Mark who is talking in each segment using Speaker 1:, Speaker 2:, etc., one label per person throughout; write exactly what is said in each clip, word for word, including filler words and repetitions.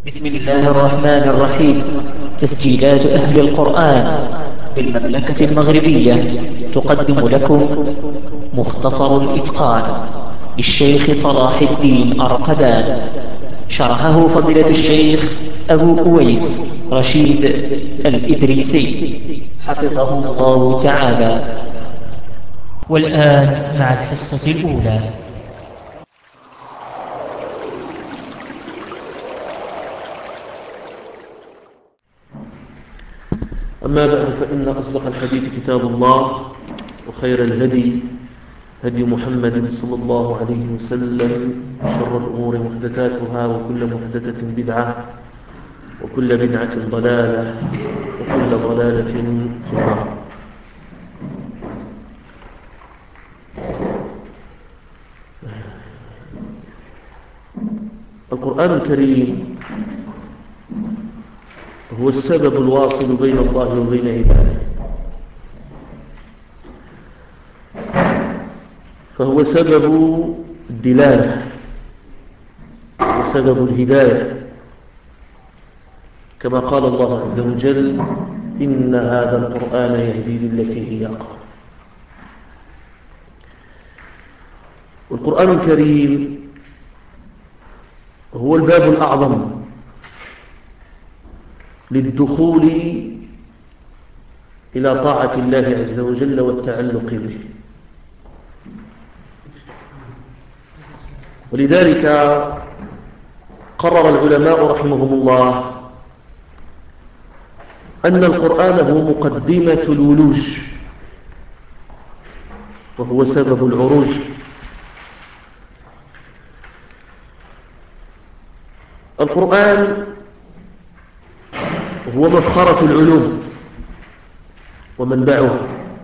Speaker 1: بسم الله الرحمن الرحيم. تسجيلات أهل القرآن بالمملكة المغربية تقدم لكم مختصر الإتقان للشيخ صلاح الدين أرقدان، شرحه فضيلة الشيخ أبو أويس رشيد الإدريسي حفظه الله تعالى. والآن مع الحصة الأولى.
Speaker 2: أما بعد، فإن أصدق الحديث كتاب الله، وخير الهدي هدي محمد صلى الله عليه وسلم، وشر الأمور محدثاتها، وكل محدثة بدعة، وكل بدعة ضلالة، وكل ضلالة في النار. القرآن الكريم هو السبب الواصل بين الله وبين عباده، فهو سبب الدلالة وسبب الهداية، كما قال الله عز وجل: إن هذا القرآن يهدي للتي هي أقوم. والقرآن الكريم هو الباب الأعظم للدخول إلى طاعة الله عز وجل والتعلق به. ولذلك قرر العلماء رحمهم الله أن القرآن هو مقدمة الولوج، وهو سبب العروج. القرآن هو مفخرة العلوم ومنبعها،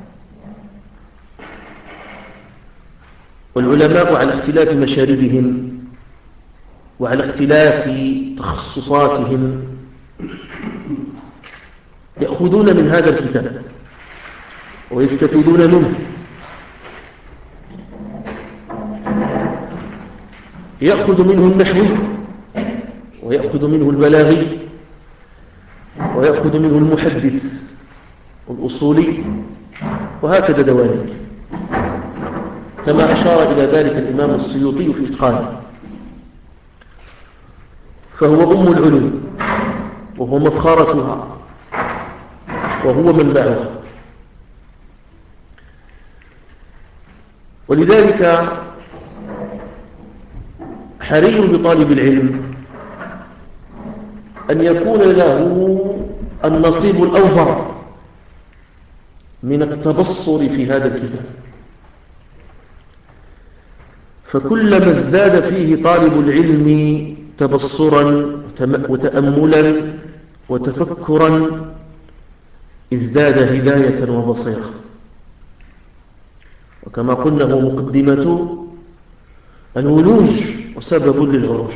Speaker 2: والعلماء على اختلاف مشاربهم وعلى اختلاف تخصصاتهم يأخذون من هذا الكتاب ويستفيدون منه. يأخذ منه النحوي، ويأخذ منه البلاغي، ويأخذ منه المحدث والأصولي، وهكذا دواليك، كما أشار إلى ذلك الإمام السيوطي في إتقانه. فهو أم العلوم، وهو مفخرتها، وهو منبعها. ولذلك حري بطالب العلم أن يكون له النصيب الأوفر من التبصر في هذا الكتاب، فكلما ازداد فيه طالب العلم تبصرا وتأملا وتفكرا ازداد هداية وبصيرة. وكما قلنا هو مقدمة الولوج وسبب للعروج.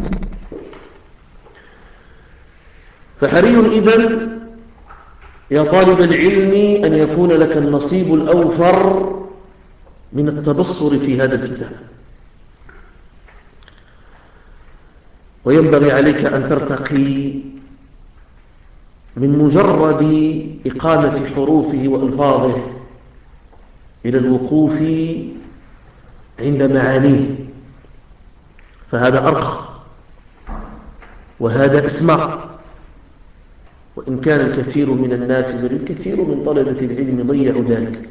Speaker 2: فحري إذن يا طالب العلم أن يكون لك النصيب الأوفر من التبصر في هذا الكتاب، وينبغي عليك أن ترتقي من مجرد إقامة حروفه وألفاظه إلى الوقوف عند معانيه، فهذا أرقى وهذا أسمع. وإن كان الكثير من الناس بل الكثير من طلبة العلم ضيعوا ذلك.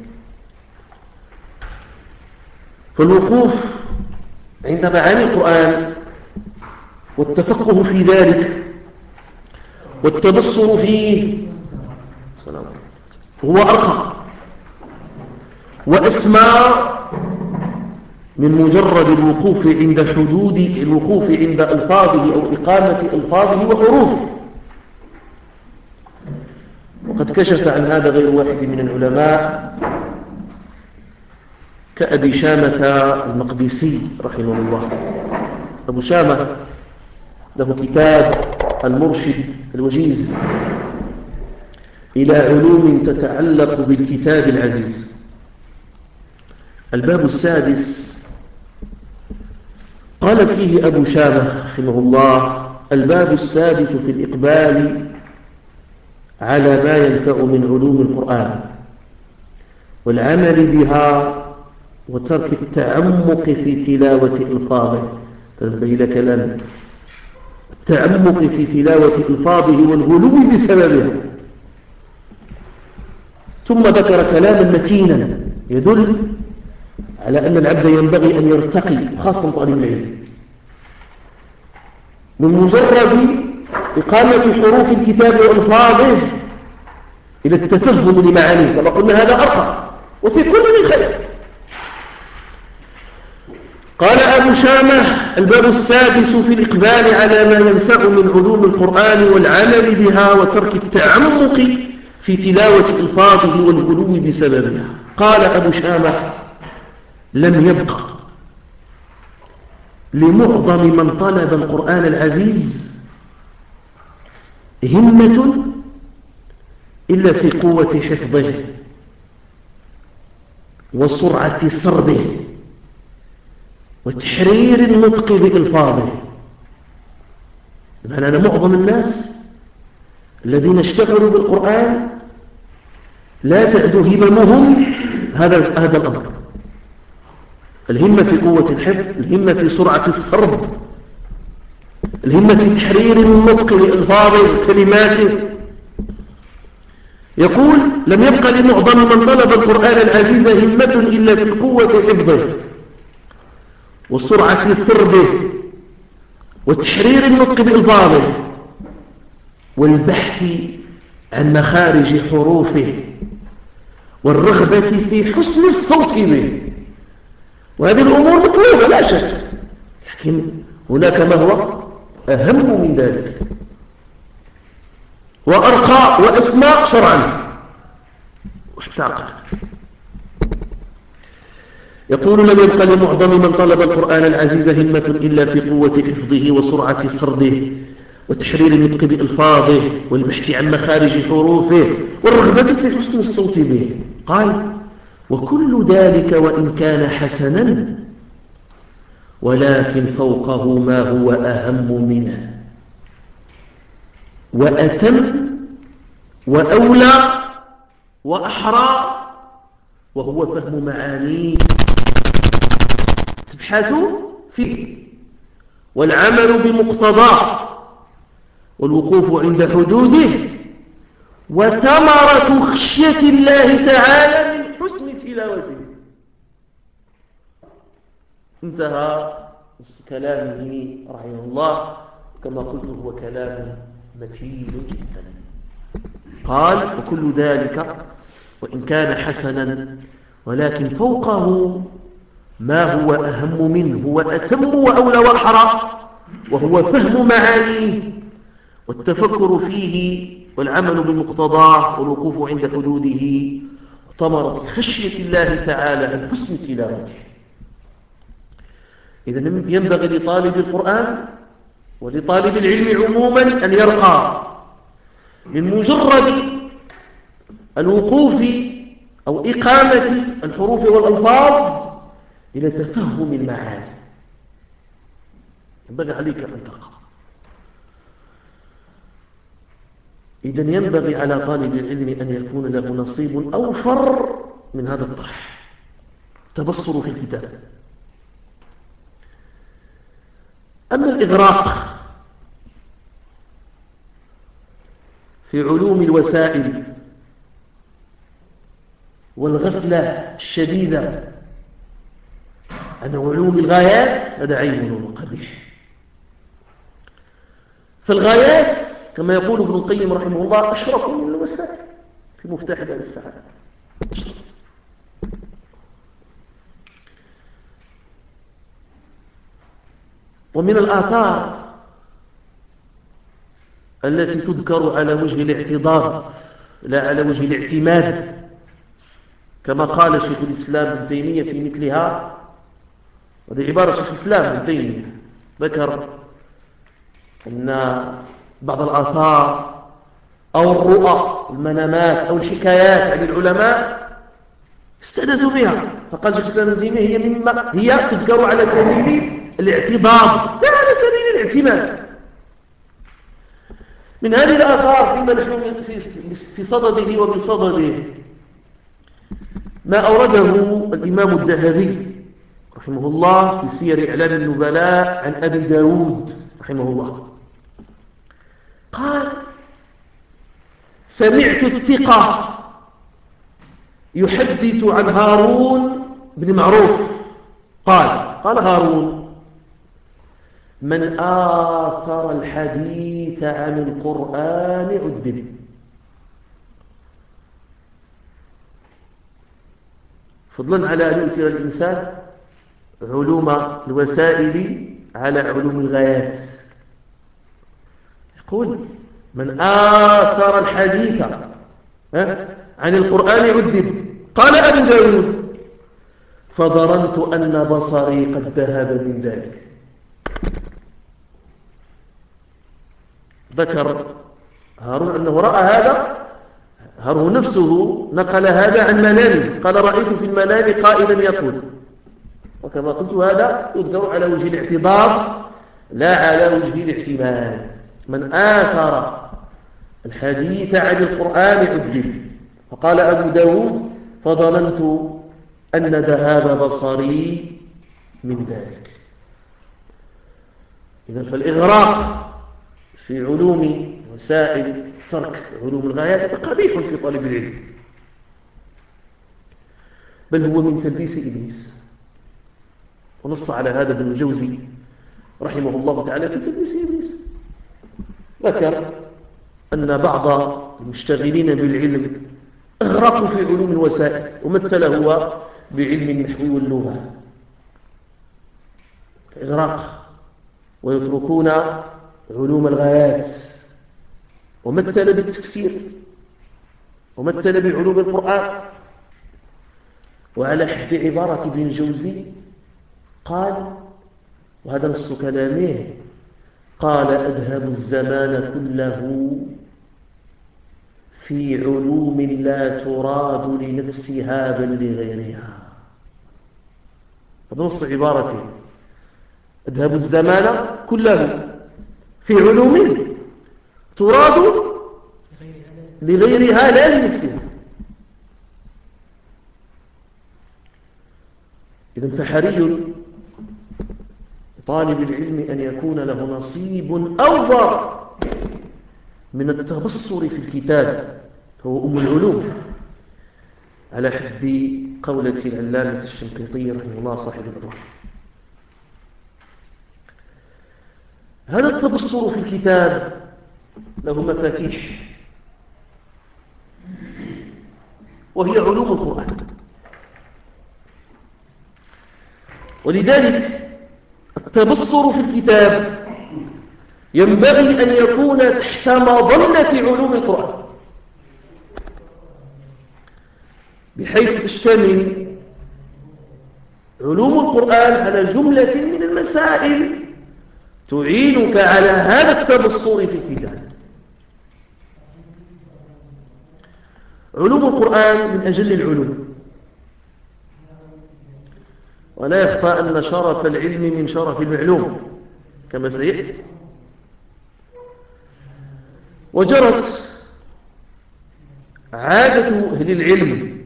Speaker 2: فالوقوف عند معاني القرآن والتفقه في ذلك والتبصر فيه هو أرقى وأسمى من مجرد الوقوف عند حدود الوقوف عند ألفاظه أو إقامة ألفاظه وحروفه. وقد كشف عن هذا غير واحد من العلماء كأبي شامة المقدسي رحمه الله. أبو شامة له كتاب المرشد الوجيز إلى علوم تتعلق بالكتاب العزيز. الباب السادس قال فيه أبو شامة رحمه الله: الباب السادس في الإقبال على ما ينفع من علوم القرآن والعمل بها وترك التعمق في تلاوة ألفاظه. تنبه إلى كلامه: التعمق في تلاوة ألفاظه والغلو بسببها. ثم ذكر كلاما متينا يدل على أن العبد ينبغي أن يرتقي، خاصة طالب العلم، من مجرد إقامة حروف الكتاب وألفاظه إلى التفهم لمعانيه، كما قلنا هذا أرقى وفي كل من خير. قال أبو شامة: الباب السادس في الإقبال على ما ينفع من علوم القرآن والعمل بها وترك التعمق في تلاوة ألفاظه والغلو بسببها. قال أبو شامة: لم يبق لمعظم من طلب القرآن العزيز همة إلا في قوة حفظه وسرعة سرده وتحرير النطق بألفاظه. بمعنى أن معظم الناس الذين اشتغلوا بالقرآن لا تعد هممهم هذا هذا الأمر. الهمة في قوة الحفظ، الهمة في سرعة السرد، الهمة في تحرير النطق لألفاظه وكلماته. يقول: لم يبق لمعظم من طلب القرآن العزيز همة إلا في قوة حفظه وسرعة سرده وتحرير النطق بألفاظه والبحث عن مخارج حروفه والرغبة في حسن الصوت به. وهذه الأمور مطلوبة لا شك، لكن هناك ما هو أهم من ذلك وأرقى وأسمى شرعا واحتاق. يقول: لم يبق لمعظم من طلب القرآن العزيز همة إلا في قوة حفظه وسرعة سرده وتحرير النطق بألفاظه والبحث عن مخارج حروفه والرغبة في حسن الصوت به. قال: وكل ذلك وإن كان حسنا ولكن فوقه ما هو أهم منه وأتم وأولى وأحرى، وهو فهم معانيه تبحث فيه والعمل بمقتضاه والوقوف عند حدوده وثمرة خشية الله تعالى من حسن تلاوته. انتهى كلامه رحمه الله. كما قلت هو كلام متين جدا. قال: وكل ذلك وإن كان حسنا ولكن فوقه ما هو أهم منه وأتم وأولى وأحرى، وهو فهم معانيه والتفكر فيه والعمل بمقتضاه والوقوف عند حدوده وثمرة خشية الله تعالى عن حسن تلاوته. إذن ينبغي لطالب القرآن ولطالب العلم عموما أن يرقى من مجرد الوقوف أو إقامة الحروف والألفاظ إلى تفهم المعاني. ينبغي عليك أن ترقى. إذن ينبغي على طالب العلم أن يكون له نصيب أوفر من هذا الطرح، تبصر في الكتاب. أما الإغراق في علوم الوسائل والغفلة الشديدة عن علوم الغايات هذا عيب وقبيح. فالغايات كما يقول ابن القيم رحمه الله أشرف من الوسائل في مفتاح دار السعادة. ومن الآثار التي تذكر على وجه الاعتضاد لا على وجه الاعتماد، كما قال شيخ الإسلام ابن تيمية في مثلها، وهذه عبارة شيخ الإسلام ابن تيمية، ذكر أن بعض الآثار أو الرؤى المنامات أو الحكايات عن العلماء استأنسوا بها، فقال شيخ الإسلام ابن تيمية هي مما هي تذكر على سبيل الاعتضاد لا على سبيل الاعتماد. من هذه الآثار فيما نحن في صدده وبصدده ما أورده الإمام الذهبي رحمه الله في سير إعلام النبلاء عن أبي داود رحمه الله. قال: سمعت الثقة يحدث عن هارون بن معروف قال قال هارون: من آثر الحديث عن القرآن عذب. فضلا على أن يؤثر الإنسان علوم الوسائل على علوم الغايات. يقول: من آثر الحديث عن القرآن عذب. قال أبو داود: فظننت أن بصري قد ذهب من ذلك. ذكر هارون أنه رأى هذا، هارون نفسه نقل هذا عن منامه، قال: رأيت في المنام قائلا يقول. وكما قلت هذا يذكر على وجه الاعتبار لا على وجه الاحتمال. من آثر الحديث عن القرآن عذب. فقال أبو داود: فظننت أن ذهاب بصري من ذلك. إذن فالإغراق في علوم وسائل ترك علوم الغايات قبيح في طالب العلم، بل هو من تلبيس إبليس. ونص على هذا ابن الجوزي رحمه الله تعالى في تلبيس إبليس. ذكر أن بعض المشتغلين بالعلم أغرقوا في علوم الوسائل، ومثل هو بعلم النحو واللغة إغراق، ويتركون علوم الغايات، ومثل بالتفسير، ومثل بعلوم القرآن. وعلى حد عبارة ابن الجوزي قال، وهذا نص كلامه، قال: أذهب الزمان كله في علوم لا تراد لنفسها بل لغيرها. هذا نص عبارته: أذهب الزمان كله في علوم تراد لغيرها لا لنفسها. إذن فحري طالب العلم أن يكون له نصيب أوفر من التبصر في الكتاب، هو أم العلوم، على حد قولة العلامة الشنقيطي رحمه الله صاحب الروح. هذا التبصر في الكتاب له مفاتيح، وهي علوم القرآن. ولذلك التبصر في الكتاب ينبغي أن يكون تحت مظلة علوم القرآن، بحيث تشتمل علوم القرآن على جملة من المسائل تعينك على هذا التبصر في الكتاب. علوم القرآن من أجل العلوم، ولا يخفى أن شرف العلم من شرف المعلوم كما سيأتي. وجرت عادة أهل العلم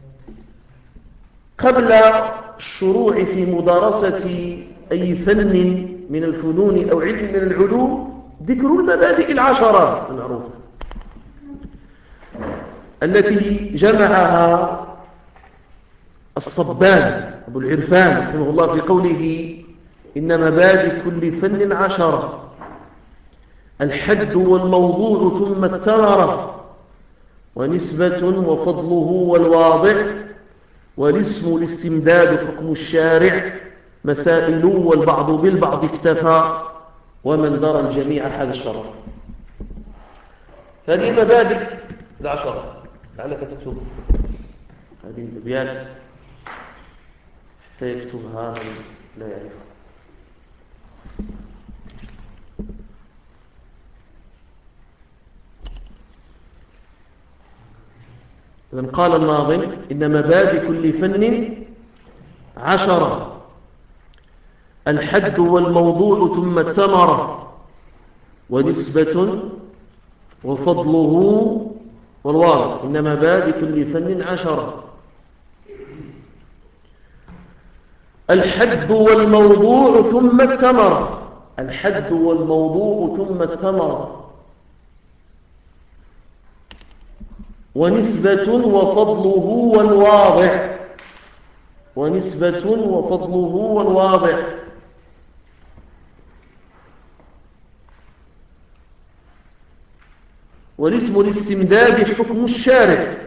Speaker 2: قبل الشروع في مدارسة أي فن من الفنون أو علم من العلوم ذكر المبادئ العشرة المعروفة التي جمعها الصبان أبو العرفان رحمه الله في قوله: إن مبادئ كل فن عشرة: الحد والموضوع ثم الثمرة، ونسبة وفضله والواضع، والاسم الاستمداد حكم الشارع، مسائل والبعض بالبعض اكتفى، ومن درى الجميع هذا الشرع. هذه مبادئ العشرة، لعلك تكتب هذه الأبيات حتى يكتبها من لا يعرفها. إذن قال الناظم: إن مبادئ كل فن عشرة: الحد والموضوع ثم الثمرة، ونسبة وفضله والواضح، إن مبادئ كل فن عشرة. الحد والموضوع ثم الثمرة. الحد والموضوع ثم الثمرة. ونسبة وفضله والواضع. ونسبة وفضله والواضع. والاسم الاستمداد حكم الشارع.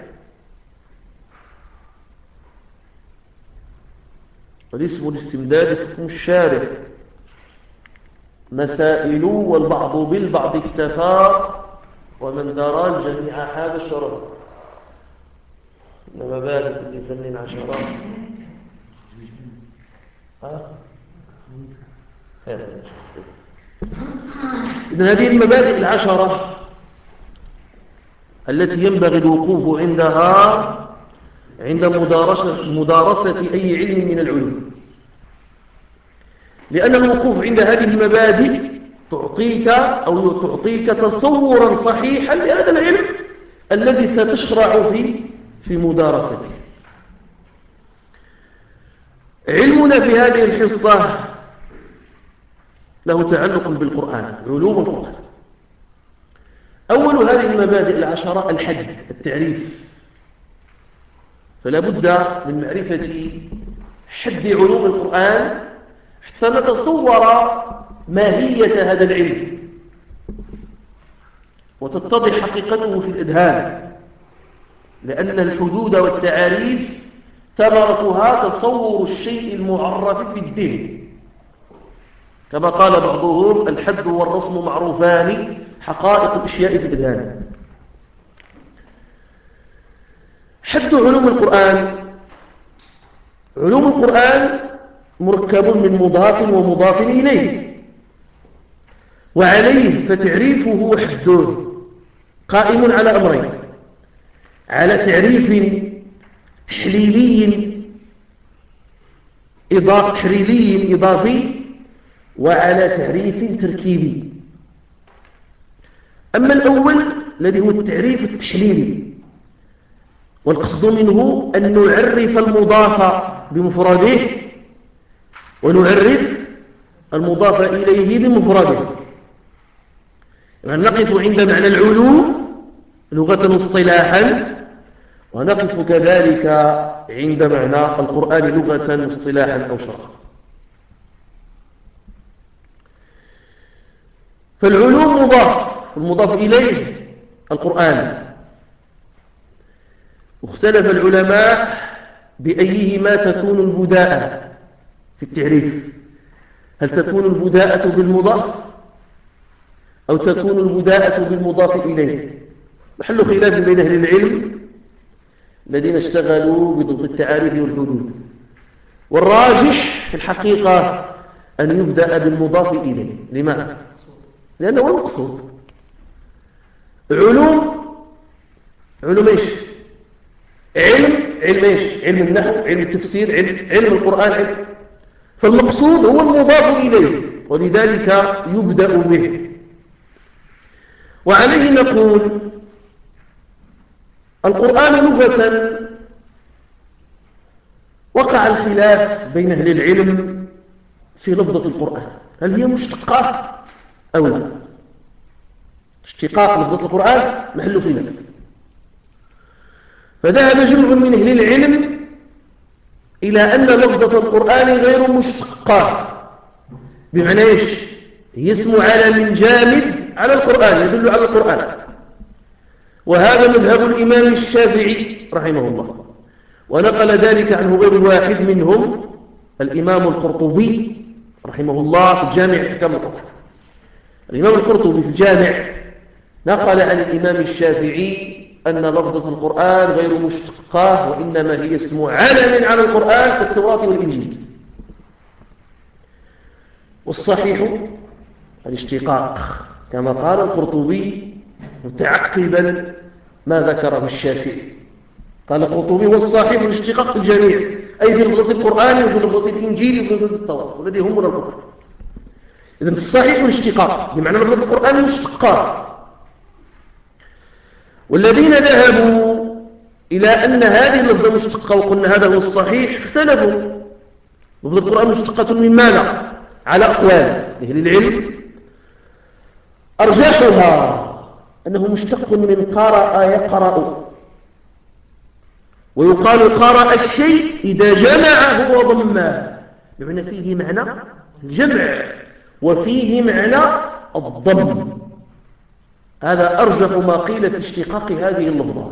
Speaker 2: والاسم الاستمداد حكم الشارع. مسائل والبعض بالبعض اكتفى ومن درى الجميع هذا الشرف. إنما بادئ كل فن عشرات. إذن هذه المبادئ العشرة التي ينبغي الوقوف عندها عند مدارسة, مدارسة أي علم من العلوم، لأن الوقوف عند هذه المبادئ تعطيك أو تعطيك تصورا صحيحا لهذا العلم الذي ستشرع في في مدارسته. علمنا في هذه الحصة له تعلق بالقرآن، علوم القرآن. أول هذه المبادئ العشرة الحد، التعريف. فلا بد من معرفة حد علوم القرآن حتى نتصور ماهية هذا العلم وتتضح حقيقته في الأذهان، لأن الحدود والتعاريف ثمرتها تصور الشيء المعرف بالذهن، كما قال بعضهم: الحد والرسم معروفان حقائق الأشياء في الأذهان. حد علوم القرآن. علوم القرآن مركب من مضاف ومضاف إليه، وعليه فتعريفه وحده قائم على أمرين: على تعريف تحليلي إضافي تحليلي إضافي وعلى تعريف تركيبي. أما الأول الذي هو التعريف التحليلي، والقصد منه أن نعرف المضاف بمفرده ونعرف المضاف إليه بمفرده. يعني نقف عند معنى العلوم لغة واصطلاحا، ونقف كذلك عند معنى القرآن لغة واصطلاحا أو شرعا. فالعلوم مضاف، المضاف إليه القرآن. واختلف العلماء بأيهما تكون البداءة في التعريف، هل تكون البداءة بالمضاف أو تكون البداءة بالمضاف إليه؟ محل خلاف بين أهل العلم الذين اشتغلوا بضبط التعاريف والحدود، والراجح في الحقيقة أن يبدأ بالمضاف إليه. لماذا؟ لأنه هو المقصود. علوم علوم إيش؟ علم علم إيش؟ علم النحو، علم التفسير، علم, علم القرآن، علم. فالمقصود هو المضاف إليه، ولذلك يبدأ به. وعليه نقول القرآن لغة وقع الخلاف بين أهل العلم في لفظة القرآن، هل هي مشتقة أو لا؟ اشتقاق لفظة القرآن محل خلاف. فذهب جمع من أهل العلم إلى أن لفظة القرآن غير مشتقة، بمعنى إيش؟ هي اسم علم جامد على القرآن، يدل على القرآن. وهذا مذهب الإمام الشافعي رحمه الله، ونقل ذلك عنه غير واحد منهم، الإمام القرطبي رحمه الله في الجامع أحكام القرآن. الإمام القرطبي في الجامع نقل عن الإمام الشافعي أن لفظة القرآن غير مشتقة، وإنما هي اسم علم على القرآن كالتوراة والإنجيل. والصحيح الاشتقاق كما قال القرطبي متعقبا ما ذكره الشافعي. قال القرطبي: والصحيح الاشتقاق في الجميع، أي في لفظة القرآن وفي لفظة الإنجيل وفي لفظة التوراة، والذي هم من القرآن. إذن الصحيح الاشتقاق بمعنى لفظة القرآن مشتقة، والذين ذهبوا إلى أن هذه اللفظة مشتقة وقلنا هذا هو الصحيح اختلفوا. لفظ القرآن مشتقة من ماذا؟ على أقوال أهل العلم، أرجحها أنه مشتق من قرأ يقرأ، ويقال قرأ الشيء إذا جمعه وضمه، بمعنى فيه معنى الجمع وفيه معنى الضم. هذا أرجح ما قيل في اشتقاق هذه اللفظة.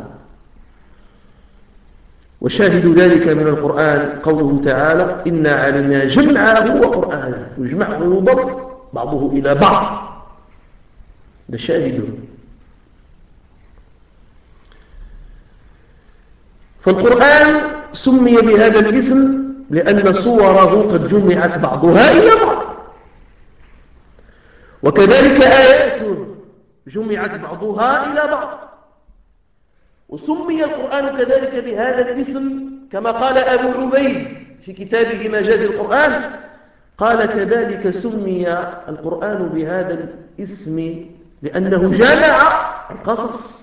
Speaker 2: وشاهد ذلك من القرآن قوله تعالى إنا علينا جمعه وقرآنه، يجمع ويضم بعضه إلى بعض، ده شاهد. فالقرآن سمي بهذا الاسم لأن صوره قد جمعت بعضها إلى بعض، وكذلك آياته جمعت بعضها إلى بعض. وسمي القرآن كذلك بهذا الاسم كما قال أبو عبيد في كتابه مجاز القرآن، قال كذلك سمي القرآن بهذا الاسم لأنه جمع القصص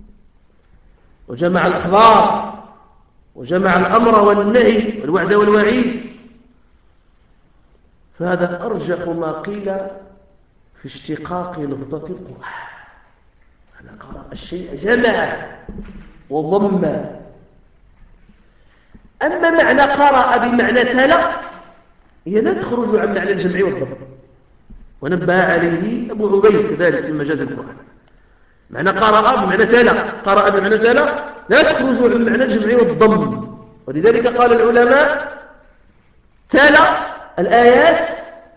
Speaker 2: وجمع الأخبار وجمع الأمر والنهي والوعد والوعيد. فهذا أرجح ما قيل في اشتقاق لفظة القرآن. أنا قرأ الشيء جمع وضم. أما معنى قرأ بمعنى تلا هي لا تخرج عن معنى الجمع والضم، ونبه عليه أبو عبيد كذلك في مجاز القرآن. معنى قرأ بمعنى تلا، قرأ بمعنى تلا لا تخرج عن معنى الجمع والضم. ولذلك قال العلماء تلا الآيات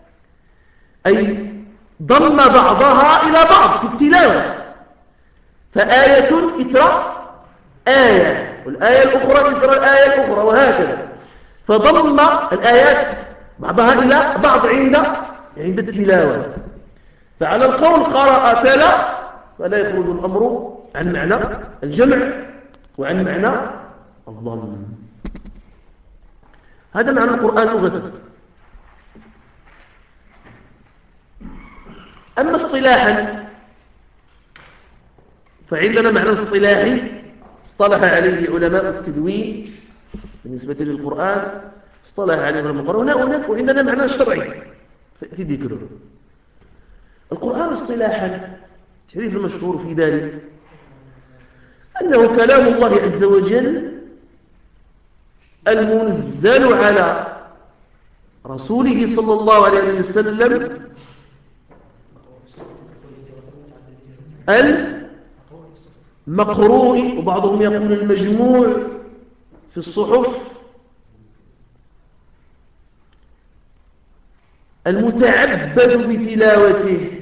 Speaker 2: أي ضم بعضها إلى بعض في التلاوة، فآية إثر آية والآية الأخرى إثر الآية الأخرى وهكذا، فضم الآيات بعضها إلى بعض عند عند التلاوة. فعلى القول قرأ تلا فلا يخرج الأمر عن معنى الجمع وعن معنى الضم. هذا معنى القرآن لغة. أما اصطلاحا فعندنا معنى اصطلاحي اصطلح عليه علماء التدوين بالنسبة للقرآن، اصطلح عليه علماء القرآن هناك، وعندنا معنى شرعي سيأتي ذكره. القرآن اصطلاحا تعريف المشهور في ذلك أنه كلام الله عز وجل المنزل على رسوله صلى الله عليه وسلم المقروء، وبعضهم يقول المجموع في الصحف، المتعبد بتلاوته،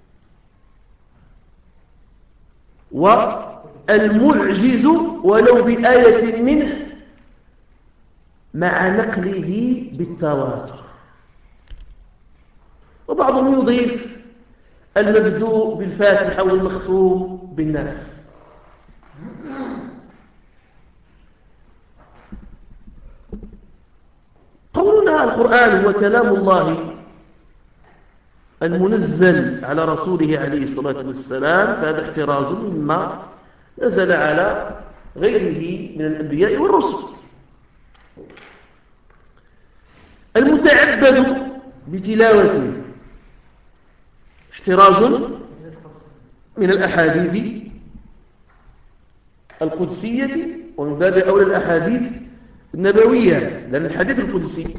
Speaker 2: والمعجز ولو بآية منه مع نقله بالتواتر. وبعضهم يضيف المبدوء بالفاتحة والمختوم بالناس. قولنا القرآن هو كلام الله المنزل على رسوله عليه الصلاة والسلام، فهذا احتراز مما نزل على غيره من الأنبياء والرسل. المتعبد بتلاوته احتراز من الأحاديث القدسية، ومن باب أولى الأحاديث النبوية، لأن الحديث القدسي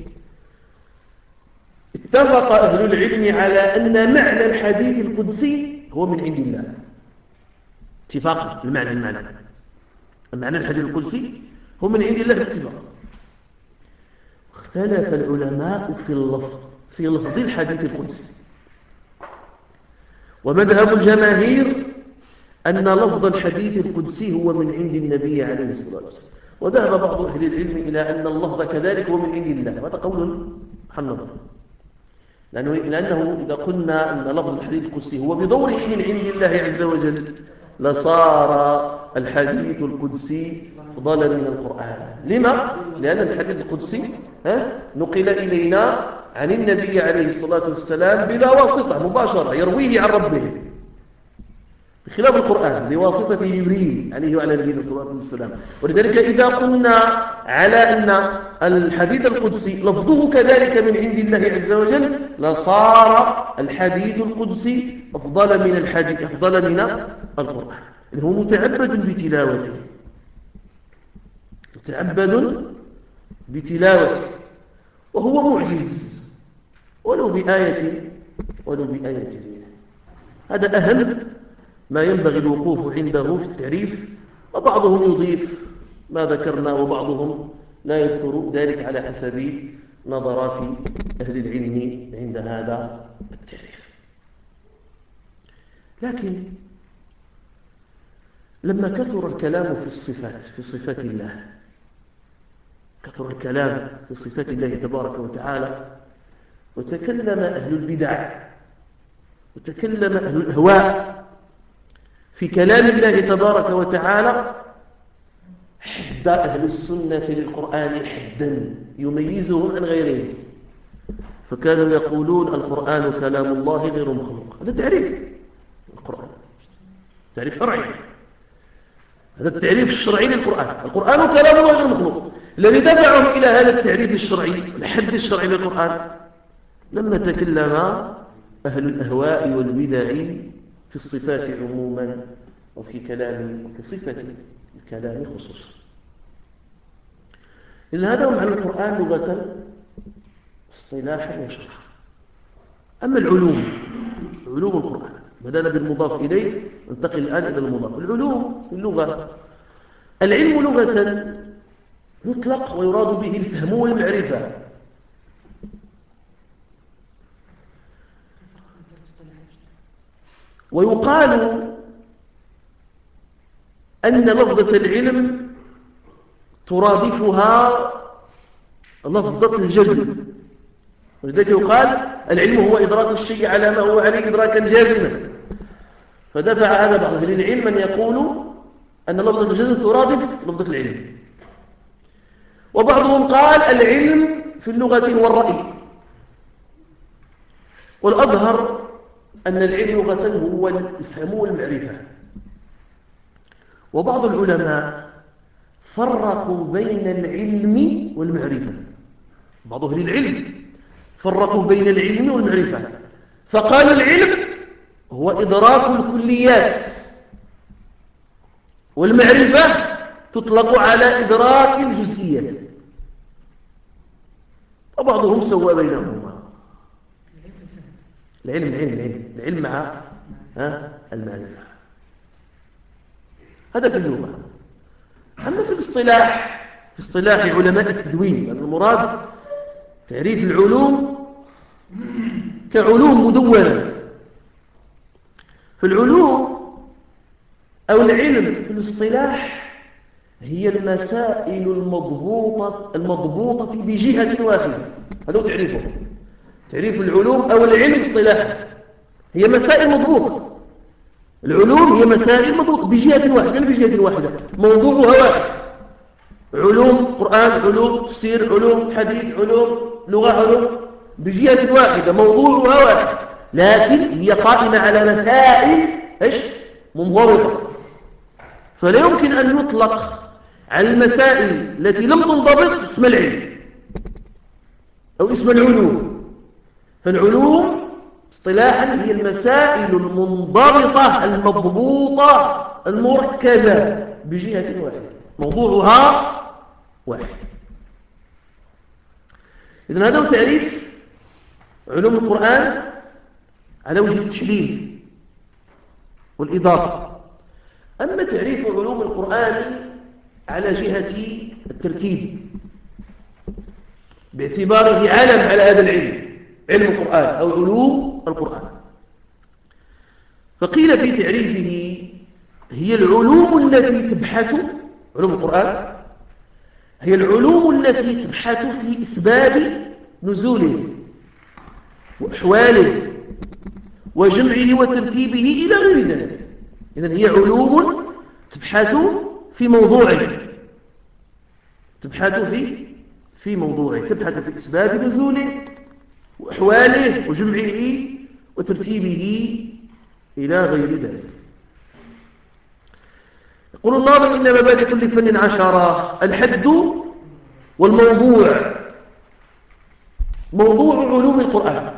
Speaker 2: اتفق أهل العلم على أن معنى الحديث القدسي هو من عند الله اتفاقا. المعنى المعنى المعنى الحديث القدسي هو من عند الله اتفاقا. اختلف العلماء في اللفظ في لفظ الحديث القدسي، ومذهب الجماهير أن لفظ الحديث القدسي هو من عند النبي عليه الصلاة والسلام، وذهب بعض أهل العلم إلى أن اللفظ كذلك هو من عند الله، وهذا قول محنظر، لأنه, لأنه إذا قلنا أن لفظ الحديث القدسي هو بدوره من عند الله عز وجل لصار الحديث القدسي أفضل من القرآن. لما؟ لأن الحديث القدسي نقل إلينا عن النبي عليه الصلاة والسلام بلا واسطة، مباشرة يرويه عن ربه. بخلاف القرآن بواسطة جبريل عليه وعلى نبينا الصلاة والسلام. ولذلك إذا قلنا على أن الحديث القدسي لفظه كذلك من عند الله عز وجل لصار الحديث القدسي أفضل من الحديث أفضل من القرآن. هو متعبد بتلاوته متعبد بتلاوته وهو معجز ولو بآية ولو بآية. هذا أهم ما ينبغي الوقوف عنده في التعريف. وبعضهم يضيف ما ذكرنا وبعضهم لا يذكر ذلك على حسب نظرات أهل العلم عند هذا التعريف. لكن لما كثر الكلام في الصفات في صفات الله كثر الكلام في صفات الله تبارك وتعالى وتكلم أهل البدع وتكلم أهل الأهواء في كلام الله تبارك وتعالى حد أهل السنة للقرآن حدا يميزهم عن غيرهم، فكانوا يقولون القرآن كلام الله غير مخلوق. هذا تعريف القرآن، تعريف شرعي. هذا التعريف الشرعي للقرآن، القرآن كلام الله غير مخلوق. الذي دفعهم إلى هذا التعريف الشرعي الحد الشرعي للقرآن لما تكلم أهل الأهواء والبدع في الصفات عموما وفي كلام وفي صفة الكلام خصوصا. إذن هذا هو معنى القرآن لغة اصطلاحا وشرعا. أما العلوم علوم القرآن بدأنا بالمضاف إليه ننتقل الآن إلى المضاف. العلوم اللغة العلم لغة يطلق ويراد به الفهم والمعرفة. ويقال أن لفظة العلم ترادفها لفظة الجزم، ولذلك يقال العلم هو إدراك الشيء على ما هو عليه إدراكا جازما. فدفع هذا بعض أهل العلم أن يقول أن لفظة الجزم ترادف لفظة العلم. وبعضهم قال العلم في اللغة والرأي، والأظهر أن العلم لغة هو الفهم والمعرفة. وبعض العلماء فرقوا بين العلم والمعرفة، بعض أهل العلم فرقوا بين العلم والمعرفة فقالوا العلم هو إدراك الكليات، والمعرفة تطلق على إدراك الجزئيات. وبعضهم سوى بينهما. العلم العلم العلم العلم مع المعرفة. هذا في اللغة. أما في الاصطلاح في اصطلاح علماء التدوين لأن المراد تعريف العلوم كعلوم مدونة. فالعلوم أو العلم في الاصطلاح هي المسائل المضبوطة المضبوطة بجهة واحدة. هذا تعريفه. تعريف العلوم أو العلم اصطلاحا هي مسائل مضبوطة. العلوم هي مسائل مضبوطة بجهة واحدة، يعني بجهة واحدة موضوعها واحد. علوم قرآن، علوم تفسير، علوم حديث، علوم لغة، علوم بجهة واحدة موضوعها واحد، لكن هي قائمة على مسائل إيش منضبطة. فلا يمكن أن يطلق على المسائل التي لم تنضبط اسم العلم أو اسم العلوم. فالعلوم اصطلاحا هي المسائل المنضبطة المضبوطة المركزة بجهة واحدة موضوعها واحد. إذن هذا هو تعريف علوم القرآن على وجه التحليل والإضافة. أما تعريف علوم القرآن على جهة التركيب باعتباره علم على هذا العلم، علم القرآن أو علوم القرآن، فقيل في تعريفه هي العلوم التي تبحث علوم القرآن هي العلوم التي تبحث في إسباب نزوله وأحواله وجمعه وترتيبه إلى غير ذلك. إذن هي علوم تبحث في موضوعه تبحث في في موضوعه تبحث في أسباب نزوله وأحواله وجمعه وترتيبه إلى غير ذلك. يقول الناظم إن مبادئ كل فن عشرة: الحد والموضوع. موضوع علوم القرآن،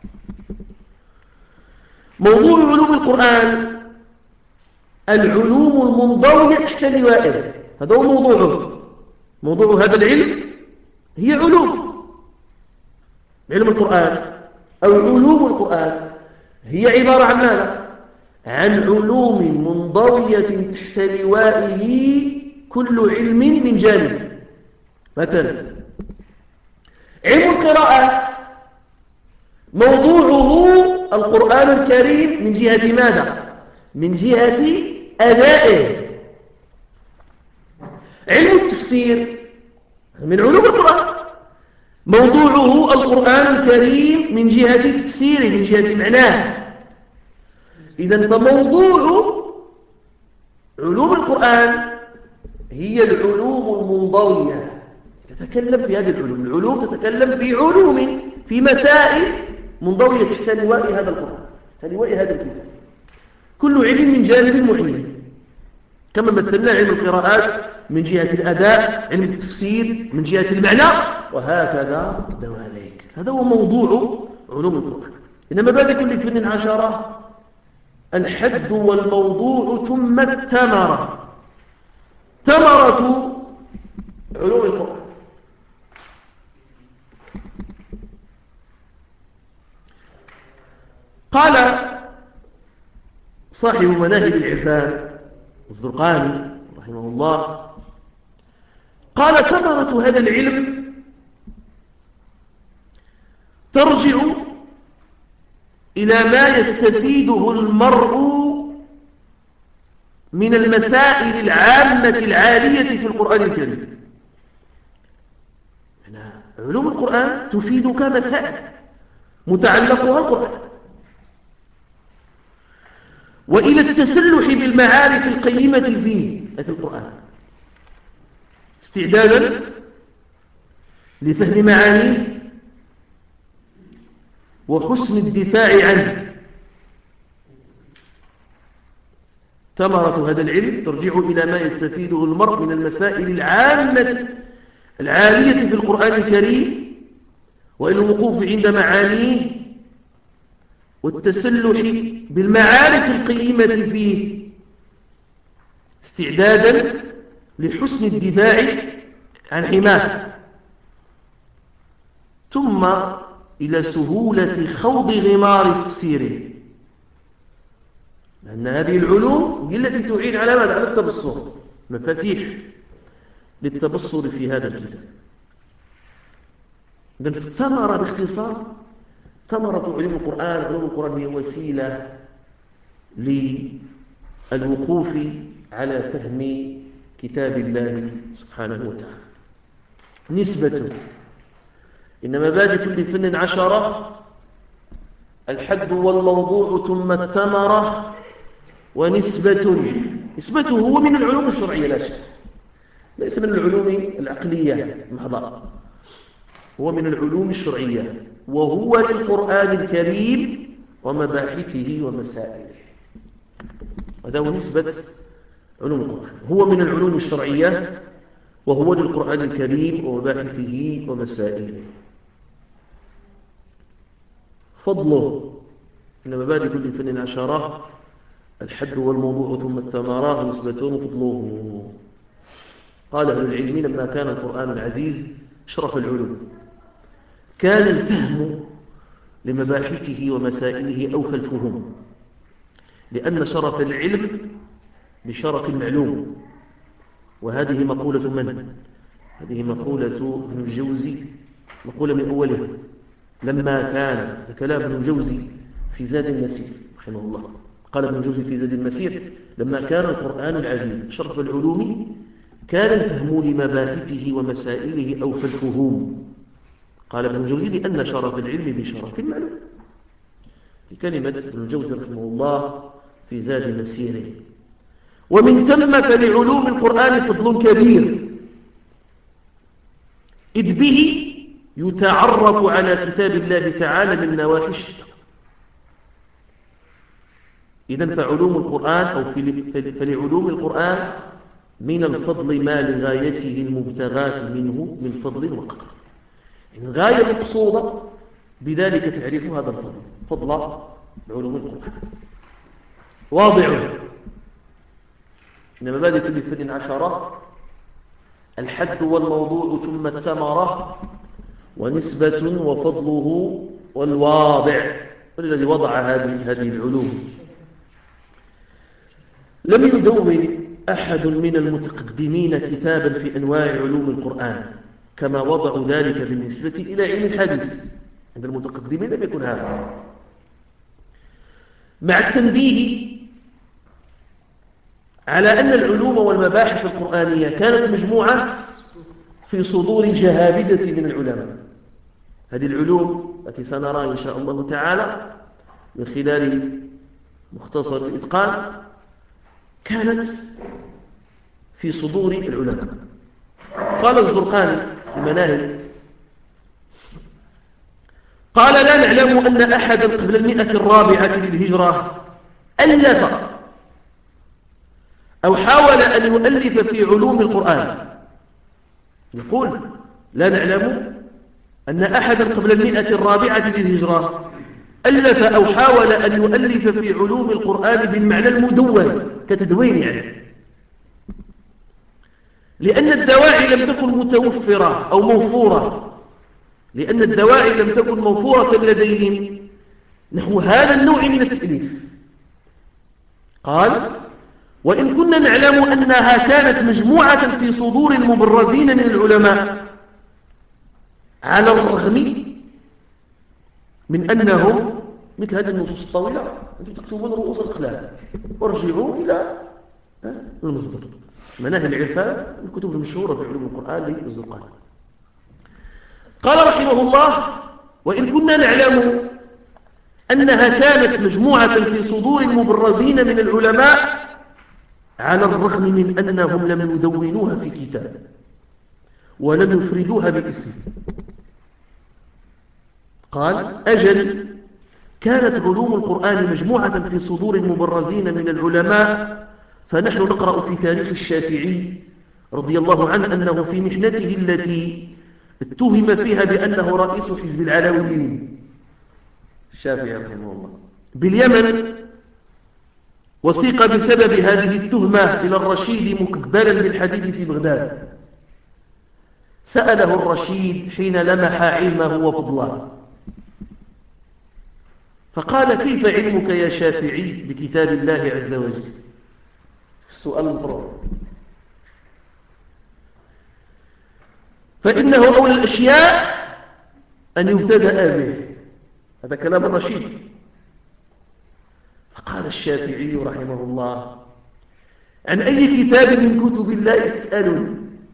Speaker 2: موضوع علوم القرآن العلوم المنضوية تحت لوائه، هذا هو موضوعه. موضوع هذا العلم هي علوم علم القرآن أو علوم القرآن، هي عبارة عن ماذا؟ عن علوم منضوية تحت لوائه كل علم من جانب. مثلا علم القراءات موضوعه القرآن الكريم من جهة ماذا؟ من جهة أدائه. علم التفسير من علوم القرآن موضوعه القرآن الكريم من جهة تفسيره، من جهة معناه. إذن فموضوع علوم القرآن هي العلوم المنضوية، تتكلم في هذه العلوم. العلوم تتكلم في علوم، في مسائل منضوية تحت لواء هذا القرآن، تحت لواء هذا الكتاب، كل علم من جانب معين. كما مثلنا علم القراءات من جهة الأداء، علم التفسير من جهة المعنى، وهكذا دواليك. هذا هو موضوع علوم القرآن. إنما بعد كل فن عشرة: الحد والموضوع ثم الثمرة. ثمرة علوم القرآن قال صاحب مناهج العرفان الزرقاني رحمه الله، قال: ثمرة هذا العلم ترجع إلى ما يستفيده المرء من المسائل العامة العالية في القرآن الكريم. يعني علوم القرآن تفيدك مسائل متعلقها القرآن، وإلى التسلح بالمعارف القيمة فيه في القرآن، استعدادا لفهم معانيه وحسن الدفاع عنه. ثمرة هذا العلم ترجع إلى ما يستفيده المرء من المسائل العامة العالية في القرآن الكريم، وإلى الوقوف عند معانيه والتسلح بالمعارف القيمة فيه، استعدادا لحسن الدفاع عن حماه، ثم إلى سهولة خوض غمار تفسيره، لأن هذه العلوم هي التي تعين على ماذا؟ على التبصر، مفاتيح للتبصر في هذا الكتاب. إذن الثمرة باختصار، ثمرة علوم القرآن، علوم القرآن هي وسيلة للوقوف على فهم كتاب الله سبحانه وتعالى. نسبة إن مبادئ كل فن عشرة: الحد والموضوع ثم الثمرة. ونسبة، نسبته هو من العلوم الشرعية لا شك، ليس من العلوم العقلية المحضة، هو من العلوم الشرعية، وهو للقرآن الكريم ومباحثه ومسائله. هذا هو نسبة علوم القرآن، هو من العلوم الشرعية وهو للقرآن الكريم ومباحثه ومسائله. فضله إن مبادئ كل فن عشرة: الحد والموضوع ثم الثمرة. نسبته وفضله. قال أهل العلم: لما كان القرآن العزيز شرف العلوم، كان الفهم لمباحثه ومسائله أوفى الفهم، لأن شرف العلم بشرف المعلوم. وهذه مقولة من؟ هذه مقولة ابن الجوزي، مقولة من أولها. لما كان، كلام ابن الجوزي في زاد المسير رحمه الله، قال ابن الجوزي في زاد المسير: لما كان القرآن العزيز شرف العلوم، كان الفهم لمباحثه ومسائله أوفى الفهوم. قال ابن الجوزي: لأن شرف العلم بشرف المعلوم. لكلمة ابن الجوزي رحمه الله في زاد مسيره. ومن ثم فلعلوم القرآن فضل كبير، إذ به يتعرف على كتاب الله تعالى من نواحي الشتى. إذن فعلوم القرآن أو فلعلوم القرآن من الفضل ما لغايته المبتغاة منه من فضل وقدر. الغاية المقصودة بذلك تعريف هذا الفضل، فضل علوم القرآن واضع. إن مبادئ كل فن عشرة: الحد والموضوع ثم الثمرة ونسبة وفضله والواضع. والذي وضع هذه هذه العلوم لم يدون أحد من المتقدمين كتابا في أنواع علوم القرآن كما وضعوا ذلك بالنسبة إلى علم الحديث. عند المتقدمين لم يكن هذا، مع التنبيه على أن العلوم والمباحث القرآنية كانت مجموعة في صدور الجهابدة من العلماء. هذه العلوم التي سنرى إن شاء الله تعالى من خلال مختصر الإتقان كانت في صدور العلماء. قال الزرقاني في المناهل: قال: لا نعلم أن أحدا قبل المئة الرابعة للهجرة ألف أو حاول أن يؤلف في علوم القرآن. يقول: لا نعلم أن أحدا قبل المئة الرابعة للهجرة ألف أو حاول أن يؤلف في علوم القرآن بالمعنى المدون كتدوين يعني، لأن الدواعي لم تكن متوفرة أو موفورة، لأن الدواعي لم تكن موفورة لديهم نحو هذا النوع من التأليف. قال: وإن كنا نعلم أنها كانت مجموعة في صدور المبرزين من العلماء، على الرغم من أنهم مثل هذه النصوص الطويلة أنتم تكتبون رؤوس الأقلام وارجعوا إلى المصدر. مناهل العرفان الكتب المشهورة في علوم القرآن للزرقاني. قال رحمه الله: وإن كنا نعلم أنها كانت مجموعة في صدور المبرزين من العلماء، على الرغم من أنهم لم يدونوها في كتاب ولم يفردوها باسم. قال: أجل كانت علوم القرآن مجموعة في صدور المبرزين من العلماء، فنحن نقرأ في تاريخ الشافعي رضي الله عنه أنه في محنته التي اتهم فيها بأنه رئيس حزب العلويين الشافعي رحمه الله باليمن، وسيق بسبب هذه التهمة إلى الرشيد مكبلا بالحديد في بغداد. سأله الرشيد حين لمح علمه وفضله فقال: كيف علمك يا شافعي بكتاب الله عز وجل؟ السؤال المفروض، فإنه أولى الأشياء أن يبتدأ به. هذا كلام الرشيد. فقال الشافعي رحمه الله: عن أي كتاب من كتب الله تسألني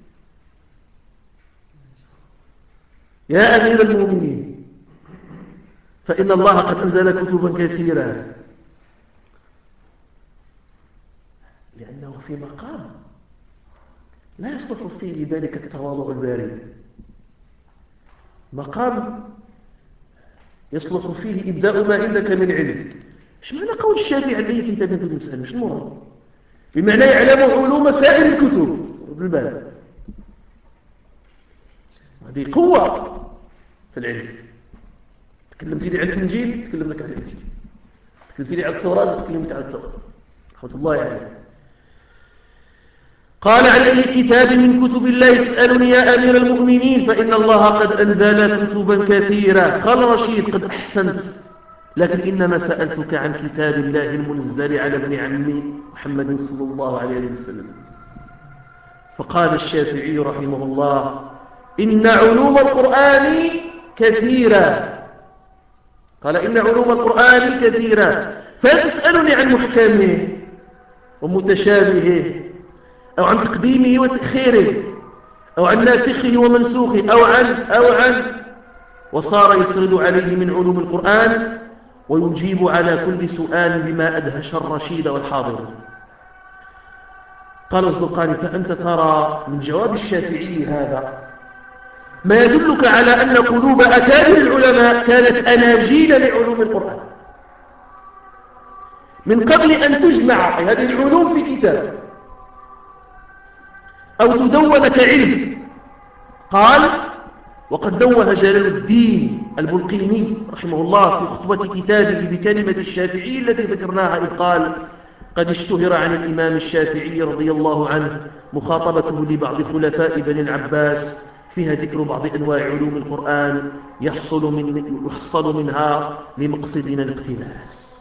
Speaker 2: يا أمير المؤمنين؟ فإن الله قد أنزل كتبا كثيرة. لأنه في مقام لا يصلح فيه ذلك التواضع البارد، مقام يصلح فيه إبداء ما عندك من علم. ايش معنى قول الشافعي عن أي كتاب من كتب تسألني؟ ايش المراد؟ بمعنى يعلم علوم سائر الكتب بالبال. هذه قوة في العلم. تكلمت لي عن الإنجيل تكلم لك عن الإنجيل، تكلمت لي عن التوراة تكلم لك عن التوراة. رحمة الله عليه. قال: عن أي كتاب من كتب الله اسألني يا أمير المؤمنين؟ فإن الله قد أنزل كتبا كثيرة. قال رشيد: قد أحسنت، لكن إنما سألتك عن كتاب الله المنزل على ابن عمي محمد صلى الله عليه وسلم. فقال الشافعي رحمه الله: إن علوم القرآن كثيرة. قال: إن علوم القرآن كثيرة، فتسألني عن محكمه ومتشابهه، أو عن تقديمه وتأخيره، أو عن ناسخه ومنسوخه، أو عن أو عن وصار يسرد عليه من علوم القرآن ويجيب على كل سؤال بما أدهش الرشيد والحاضر. قال الزرقاني: فأنت ترى من جواب الشافعي هذا ما يدلك على أن قلوب أكابر العلماء كانت أناجيل لعلوم القرآن من قبل أن تجمع هذه العلوم في كتاب. أو تدون كعلم. قال: وقد نوه جلال الدين البلقيني رحمه الله في خطبة كتابه بكلمة الشافعي التي ذكرناها، إذ قال: قد اشتهر عن الإمام الشافعي رضي الله عنه مخاطبته لبعض خلفاء بني العباس فيها ذكر بعض أنواع علوم القرآن يحصل, من يحصل منها لمقصدنا الاقتباس.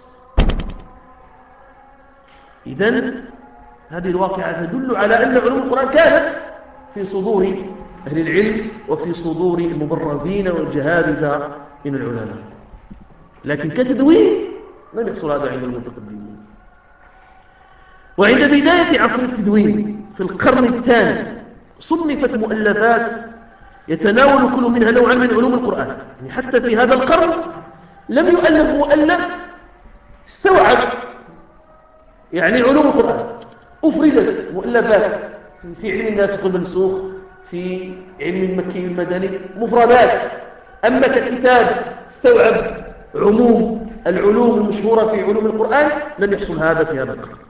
Speaker 2: إذن هذه الواقعة تدل على أن علوم القرآن كانت في صدور أهل العلم وفي صدور المبرزين والجهابذة من العلماء، لكن كتدوين لم يحصل هذا عند المتقدمين. وعند بداية عصر التدوين في القرن الثاني صنفت مؤلفات يتناول كل منها نوعا من علوم القرآن. يعني حتى في هذا القرن لم يؤلف مؤلف استوعب يعني علوم القرآن. أفردت مؤلفات في علم الناسخ والمنسوخ، في علم المكي والمدني، مفردات. أما ككتاب استوعب عموم العلوم المشهورة في علوم القرآن لم يحصل هذا في هذا القرن.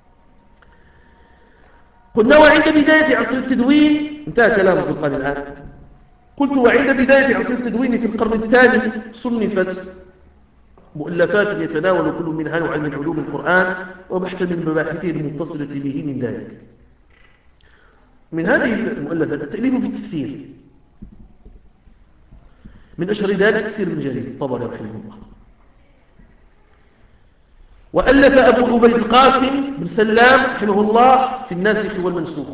Speaker 2: قلنا وعند بداية عصر التدوين، انتهى كلام القرآن الآن، قلت وعند بداية عصر التدوين في القرن الثاني صنفت مؤلفات يتناول كل منها نوعا من علوم القرآن وبحثا من مباحثه المتصلة به من ذلك. من هذه المؤلفات التأليف في التفسير، من أشهر ذلك تفسير ابن جرير الطبري رحمه الله. وألف أبو عبيد القاسم بن سلام رحمه الله في الناسخ والمنسوخ.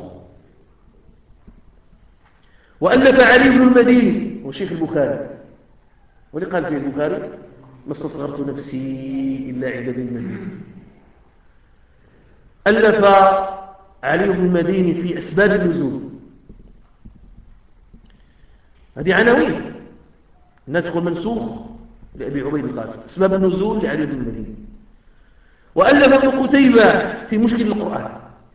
Speaker 2: وألف علي بن المديني وشيخ البخاري، ولقال فيه البخاري: ما استصغرت نفسي إلا عند ابن المديني. ألف علي بن المديني في أسباب النزول. هذه عناوين: الناسخ والمنسوخ لأبي عبيد القاسم، أسباب النزول لعلي بن المديني. وألف ابن قتيبة في مشكل القرآن.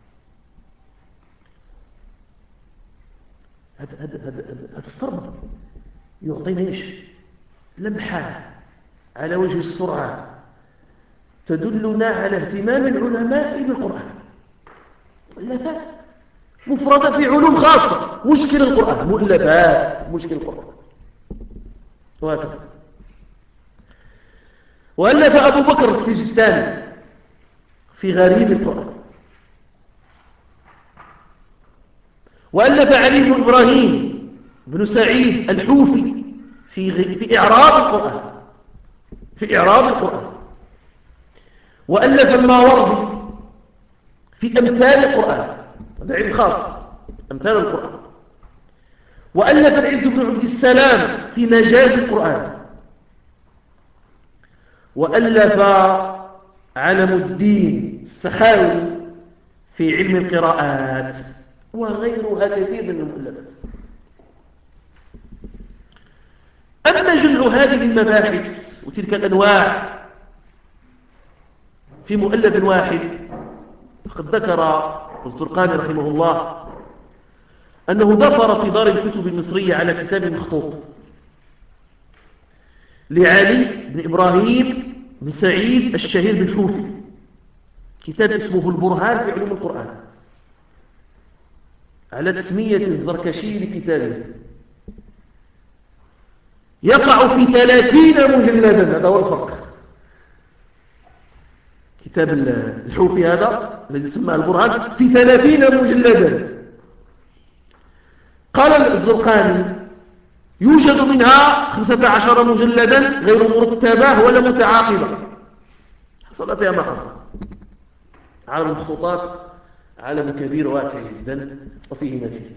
Speaker 2: هذا هذا هذا هذا الصرب يعطينا ايش؟ لمحة على وجه السرعة تدلنا على اهتمام العلماء بالقرآن. مؤلفات مفردة في علوم خاصة، مشكل القرآن، مؤلفات مشكل القرآن وهكذا. وألف أبو بكر السجستاني في غريب القرآن. وألف علي بن إبراهيم بن سعيد الحوفي في في إعراب القرآن في إعراب القرآن. وألف الماوردي في أمثال القرآن، هذا علم خاص، أمثال القرآن. وألف العز بن عبد السلام في مجاز القرآن. وألف علم الدين السخاوي في علم القراءات، وغيرها كثير من المؤلفات. أما جمع هذه المباحث وتلك الأنواع في مؤلف واحد، فقد ذكر الزرقاني رحمه الله أنه ظفر في دار الكتب المصرية على كتاب مخطوط لعلي بن إبراهيم بن سعيد الشهير بالحوفي، كتاب اسمه البرهان في علوم القرآن، على تسمية الزركشي لكتابه. يقع في ثلاثين مجلدا، هذا هو الفرق. كتاب الحوفي هذا الذي سماه البرهان في ثلاثين مجلدا. قال الزرقاني: يوجد منها خمسة عشر مجلدا غير مرتبة ولا متعاقبة. حصل فيها ما حصل. عالم المخطوطات عالم كبير واسع جدا وفيه ما فيه.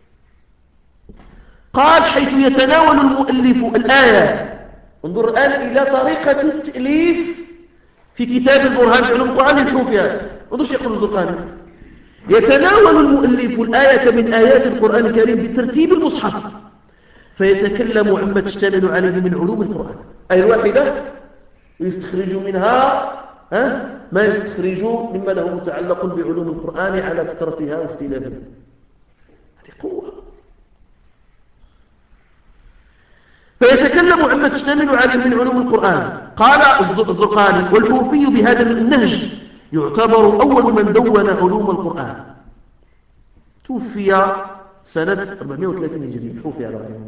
Speaker 2: قال: حيث يتناول المؤلف الآية. انظر الآن إلى طريقة التأليف في كتاب البرهان في علوم القرآن الحوفي هذا. انظر يقول الزرقاني: يتناول المؤلف الآية من آيات القرآن الكريم بترتيب المصحف، فيتكلم عما تشتمل عليه من علوم القرآن. أي الواحدة يستخرج منها ها ما يستخرج مما له متعلق بعلوم القرآن على كثرتها واختلافها. هذه قوة. فيتكلم عما تشتمل عليه من علوم القرآن. قال الزرقاني: والحوفي بهذا النهج يعتبر أول من دون علوم القرآن. توفي سنة أربعمائة وثلاثين هجرية، توفي على رحمه.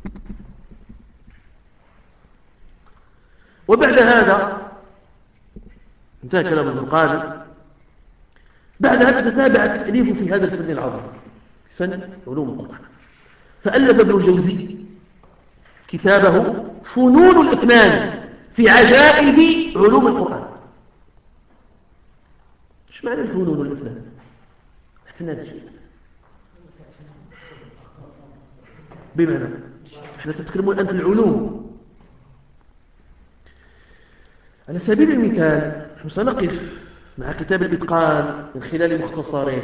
Speaker 2: وبعد هذا انتهى كلام الفرقاني. بعد هذا تتابع التأليف في هذا الفن العظيم، فن علوم القرآن. فألف ابن الجوزي كتابه فنون الإفنان في عجائب علوم القرآن. ايش معنى الفنون والإفنان؟ إفنان شيء بمعنى احنا تتكلمون الآن في العلوم. على سبيل المثال نحن سنقف مع كتاب الإتقان من خلال مختصرين.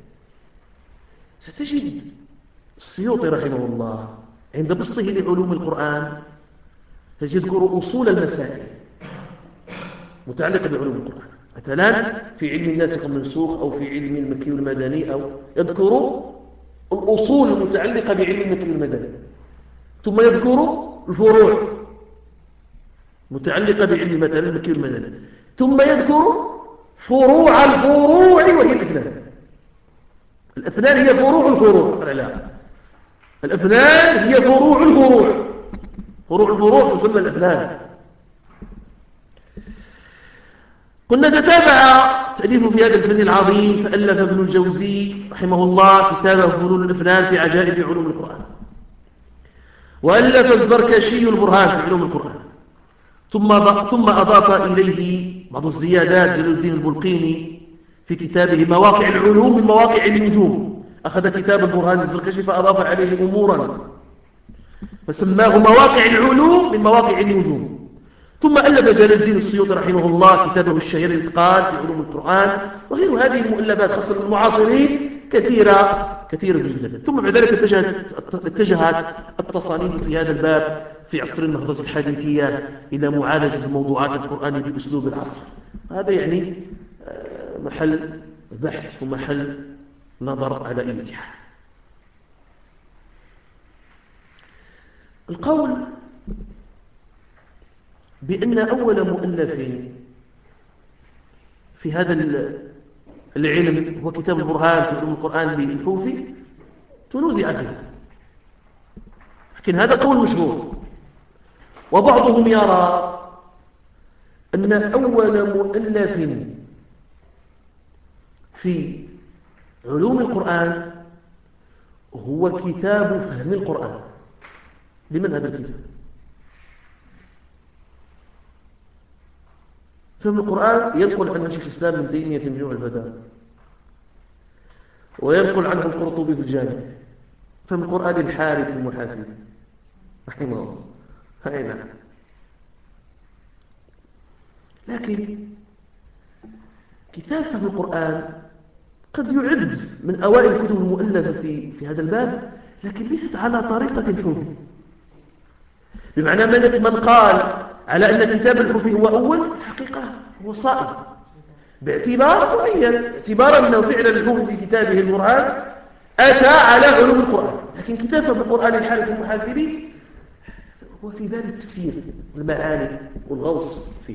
Speaker 2: ستجد السيوطي رحمه الله عند بسطه لعلوم القرآن يذكر أصول المسائل متعلقة بعلوم القرآن، مثلا في علم الناسخ والمنسوخ أو في علم المكي والمدني، أو يذكر الأصول المتعلقة بعلم المكي والمدني، ثم يذكر الفروع متعلقة بعلم مثلا المكي والمدني، ثم يذكر فروع الفروع وهي الأفنان. الأفنان هي فروع الفروع العلاقة. الأفنان هي فروع الفروع، فروع الفروع تسمى الأفنان. قلنا تتابع تأليفه في هذا الفن العظيم، فألف ابن الجوزي رحمه الله كتابه فنون الأفنان في عجائب علوم القرآن، وألف الزركشي البرهان في علوم القرآن، ثم ثم أضاف إليه بعض الزيادات جلال الدين البلقيني في كتابه مواقع العلوم من مواقع النجوم. أخذ كتاب البرهان الزركشي فأضاف عليه أمورا فسماه مواقع العلوم من مواقع النجوم. ثم ألف جلال الدين السيوطي رحمه الله كتابه الشهير الإتقان في علوم القرآن، وغير هذه المؤلفات خاصة المعاصرين كثيرة كثيرة جدا. ثم بعد ذلك اتجهت اتجهت التصانيف في هذا الباب في عصر النهضة الحديثية إلى معالجة موضوعات القرآن بأسلوب العصر. هذا يعني محل بحث ومحل نظر على الامتحان. القول بأن أول مؤلف في هذا العلم هو كتاب البرهان في علوم القرآن للحوفي تنوزع فيه، لكن هذا قول مشهور. وبعضهم يرى أن أول مؤلف في علوم القرآن هو كتاب فهم القرآن. لمن هذا الكتاب؟ فهم القرآن ينقل عنه شيخ الإسلام ابن تيمية في مجموع الفتاوى، وينقل عنه القرطبي في الجامع. فهم القرآن الحارث المحاسبي رحمه الله. هاي نعم. لكن كتاب فهم القرآن قد يعد من أوائل الكتب المؤلفة في في هذا الباب، لكن ليست على طريقة الحوفي. بمعنى من من قال على أن كتاب الحوفي هو أول، الحقيقة هو صائب باعتبار معين، اعتبارا أنه فعلا الحوفي في كتابه البرهان أتى على علوم القرآن، لكن كتاب فهم القرآن الحارث المحاسبي هو في باب التفسير والمعاني والغوص فيه.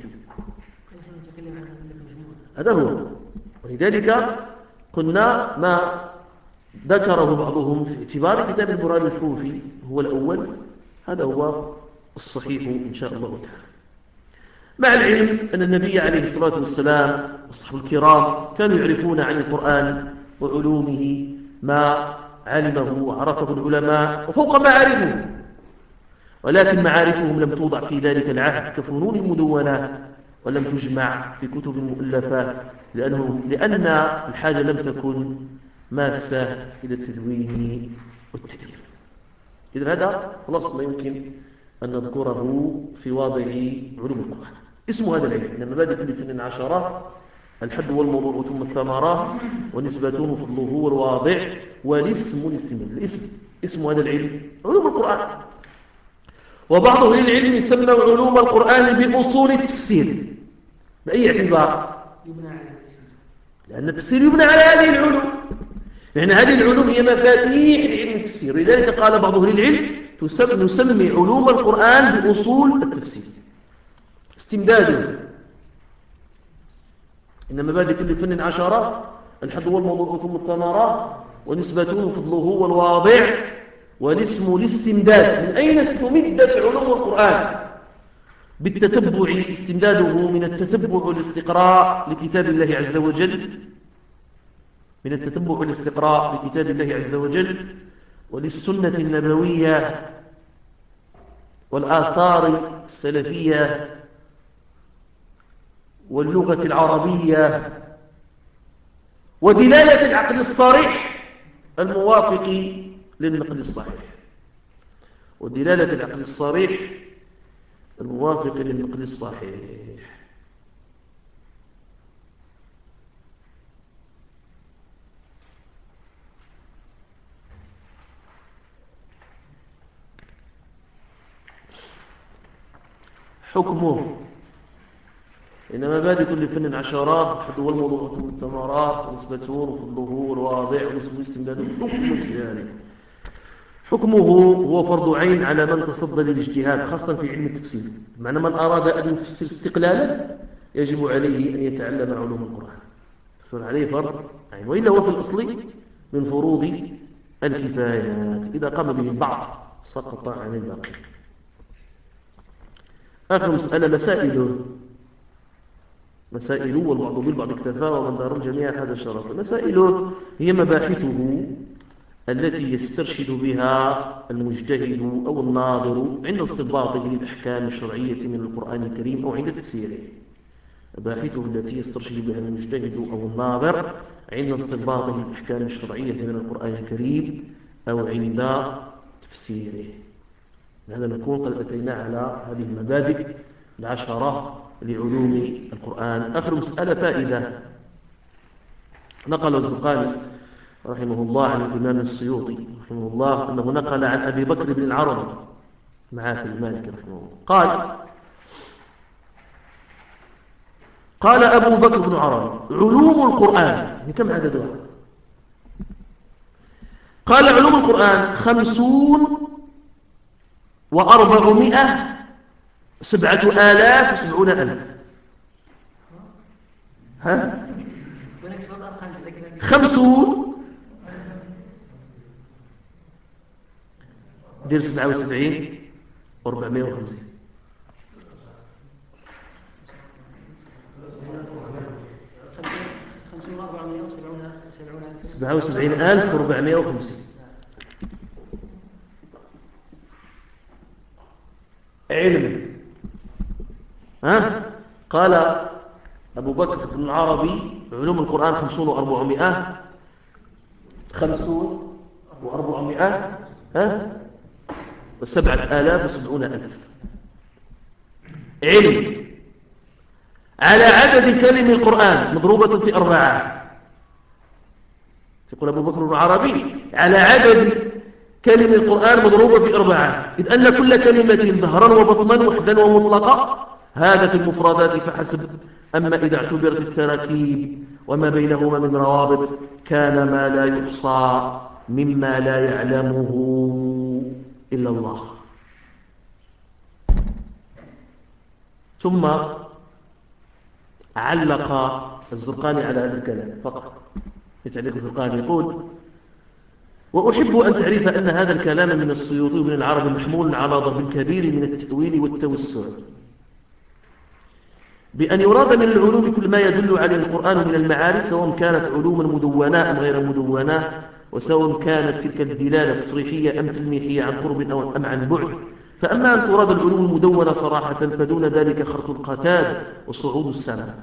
Speaker 2: هذا هو. ولذلك قلنا ما ذكره بعضهم في اعتبار كتاب البرهان الحوفي هو الأول، هذا هو الصحيح إن شاء الله تعالى. مع العلم أن النبي عليه الصلاة والسلام والصحابة الكرام كانوا يعرفون عن القرآن وعلومه ما علمه وعرفه العلماء وفوق معارفه، ولكن معارفهم لم توضع في ذلك العهد كفنون المدونات، ولم تجمع في كتب المؤلفات، لأنه لأن الحاجة لم تكن ماسة إلى التدوين والتدوين. إذن هذا خلاص ما يمكن أن نذكره في واضع علوم القرآن. اسم هذا العلم إن مبادئ كل فن عشرة: الحد والموضوع ثم الثمرة ونسبته وفضله والواضع والاسم الاسم. الاسم اسم هذا العلم علوم القرآن. وبعض أهل العلم يسمى علوم القرآن بأصول التفسير. بأي اعتبار؟ لأن التفسير يبنى على هذه العلوم، لأن هذه العلوم هي مفاتيح لعلم التفسير. لذلك قال بعض أهل العلم نسمي علوم القرآن بأصول التفسير استمداده. إن مبادئ كل فن عشرة: الحد والموضوع ثم الثمرة ونسبته فضله والواضع، والاسم الاستمداد. من أين استمدت علوم القرآن؟ بالتتبع، استمداده من التتبع والاستقراء لكتاب الله عز وجل، من التتبع والاستقراء لكتاب الله عز وجل، وللسنة النبوية والآثار السلفية واللغة العربية، ودلالة العقل الصريح الموافق للنقل الصحيح، ودلالة العقل الصريح الموافق للنقل الصحيح. حكمه إن مبادئ كل فن عشرات، حد والموضوع والثمرات ونسبته وفضله والواضع ونسبه استمداده. حكم الشارع، حكمه هو فرض عين على من تصدى للاجتهاد، خاصة في علم التفسير. معنى من أراد أن يفسر استقلالا يجب عليه أن يتعلم علوم القرآن، يصير عليه فرض عين، وإلا هو في الأصل من فروض الكفايات، إذا قام به البعض سقط عن الباقي. آخر مسألة مسائله، مسائله والبعض بالبعض اكتفى ومن دار الجميع هذا الشرف. مسائله هي مباحثه التي يسترشد بها المجتهد أو الناظر عند استنباطه للأحكام الشرعية من القرآن الكريم أو عند تفسيره. مباحثه التي يسترشد بها المجتهد أو الناظر عند استنباطه للأحكام الشرعية من القرآن الكريم أو عند تفسيره. هذا نكون قد أتينا على هذه المبادئ العشرة لعلوم القرآن. آخر مسألة فائدة، نقل الزرقاني رحمه الله عن الإمام السيوطي رحمه الله أنه نقل عن أبي بكر بن العربي معاه في المالك رحمه الله قال قال أبو بكر بن العربي: علوم القرآن، يعني كم عددها؟ قال: علوم القرآن خمسون وأربعمائة، سبعة آلاف وسبعون ألف. ها؟ خمسون دير سبعة وسبعين وأربعمائة وخمسين، سبعة وسبعين ألف وأربعمائة وخمسين. علم. ها؟ قال أبو بكر بن العربي: علوم القرآن خمسون وأربعمائة، خمسون وأربعمائة، ها؟ وسبعة آلاف وسبعون ألف. علم على عدد كلم القرآن مضروبة في أربعة. يقول أبو بكر بن العربي: على عدد كلم القرآن مضروبة في أربعة، إذ أن كل كلمة ظهرا وبطنا وحدا ومطلقا هذا في المفردات فحسب. أما إذا اعتبرت التراكيب وما بينهما من روابط كان ما لا يحصى مما لا يعلمه إلا الله. ثم علق الزرقاني على هذا الكلام فقط. يتعلق الزرقاني يقول: وأحب أن تعرف أن هذا الكلام من السيوطي ومن العرب محمول على ضرب كبير من التأويل والتوسع، بأن يراد من العلوم كل ما يدل عليه القرآن من المعارف، سواء كانت علوما مدونة أم غير مدونة، وسواء كانت تلك الدلالة تصريحية أم تلميحية عن قرب أو أم عن بعد. فأما أن تراد العلوم المدونة صراحة فدون ذلك خرط القتاد وصعود السماء.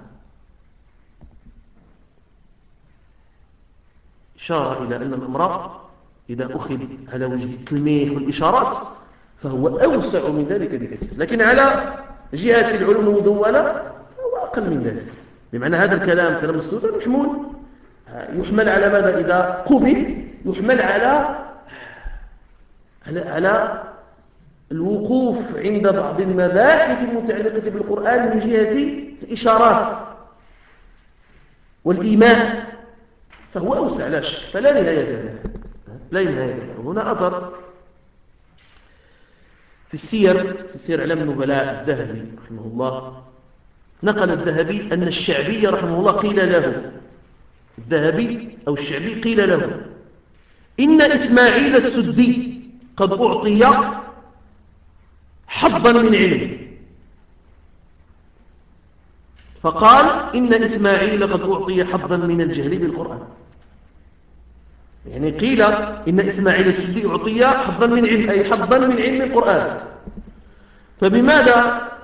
Speaker 2: إشارة إلى أن الأمر إذا أخذ على وجه التلميح والإشارات فهو أوسع من ذلك بكثير، لكن على جهة العلوم المدونة هو أقل من ذلك. بمعنى هذا الكلام كلام السيوطي محمول، يحمل على ماذا إذا قبل؟ يحمل على على, على الوقوف عند بعض المباحث المتعلقة بالقرآن من جهة الإشارات والإيمان، فهو أوسع لا شك، فلا نهاية له، لا نهاية له. هنا أثر في السير، في سير علم النبلاء الذهبي رحمه الله، نقل الذهبي أن الشعبي رحمه الله قيل له، الذهبي أو الشعبي قيل له: إن إسماعيل السدي قد أعطي حظا من علم. فقال إن إسماعيل قد أعطي حظا من الجهل بالقرآن. يعني قيل إن إسماعيل السدي أعطي حظا من علم، أي حظا من علم القرآن. فبماذا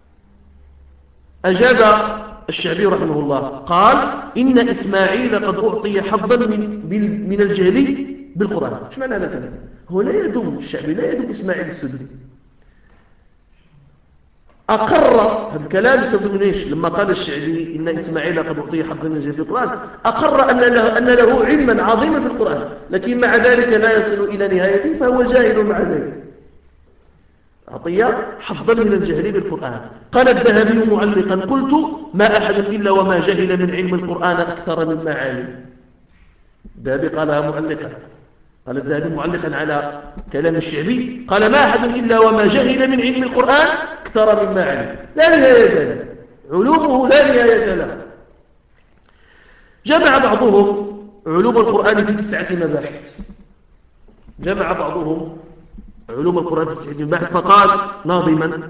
Speaker 2: أجاب الشعبي رحمه الله؟ قال إن إسماعيل قد أعطي حظا من, من الجهل بالقرآن. ايش معنى هذا الكلام؟ هو لا يدوم الشعبي، لا يدوم إسماعيل السدي، أقر هذا الكلام بسبب من إيش؟ لما قال الشعبي إن إسماعيل قد أعطي حظا من الجهل بالقرآن، أقر أن له, أن له علما عظيما بالقرآن، لكن مع ذلك لا يصل إلى نهايته، فهو جاهل مع ذلك. أعطي حظا من الجهل بالقرآن. قال الذهبي معلقا: قلت ما أحد إلا وما جهل من علم القرآن أكثر مما علم. الذهبي قالها معلقا، قال الذهبي معلقا على كلام الشعبي، قال ما أحد إلا وما جهل من علم القرآن أكثر مما علم. لا نهاية له، علومه لا نهاية له. جمع بعضهم علوم القرآن في تسعة مباحث، جمع بعضهم علوم القرآن في تسعة مباحث، فقال ناظما: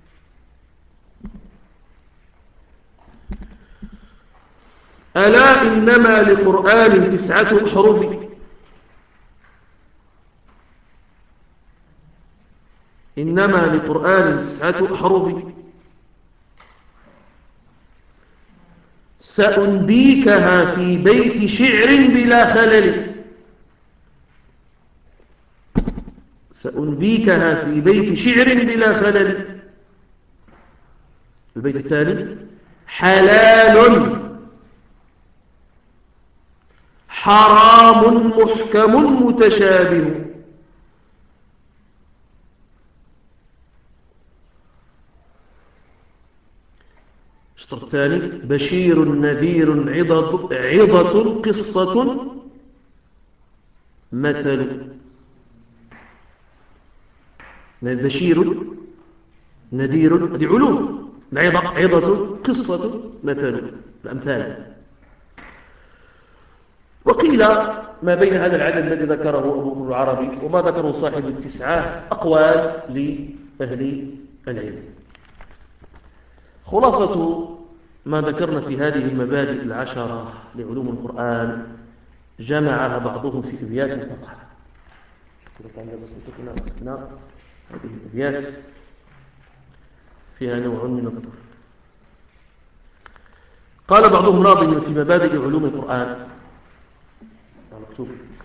Speaker 2: ألا إنما لقرآن تسعة حروف، إنما لقرآن تسعة حروف سأنبيكها في بيت شعر بلا خلل، سأنبيكها في بيت شعر بلا خلل. البيت الثاني: حلال حرام محكم متشابه. الشطر الثاني: بشير نذير عضة, عضة قصة مثل. بشير نذير، هذه علوم. عضة, عضة قصة مثل، الأمثال. وقيل ما بين هذا العدد الذي ذكره أبو بكر العربي وما ذكره صاحب التسعة أقوال لأهل العلم. خلاصة ما ذكرنا في هذه المبادئ العشرة لعلوم القرآن جمعها بعضهم في أبيات فقط. هذه الأبيات فيها نوع من الطرف. قال بعضهم ناظم في مبادئ علوم القرآن، مكتوب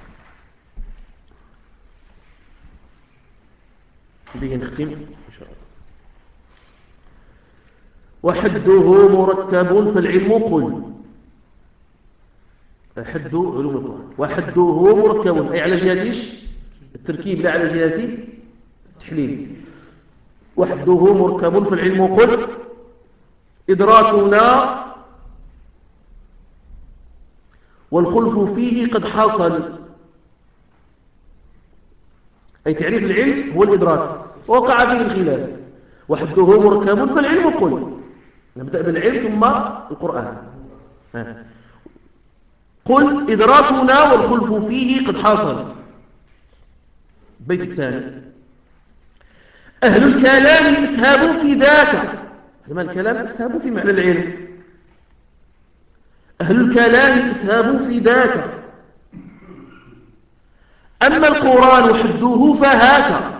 Speaker 2: به نختم إن شاء الله: وحده مركب فالعلم قل. حد علوم القرآن، وحده مركب، أي على جهة التركيب لا على جهة التحليل. وحده مركب فالعلم قل إدراكنا والخلف فيه قد حصل. أي تعريف العلم هو الإدراك، ووقع فيه الخلاف. وحده مركب فالعلم قل، نبدأ بالعلم ثم القرآن. قل إدراكنا والخلف فيه قد حصل. البيت الثاني: أهل الكلام اسهبوا في ذاك. لما الكلام اسهبوا في معنى العلم. أهل الكلام اسهبوا في ذاك، أما القرآن حده فهاك.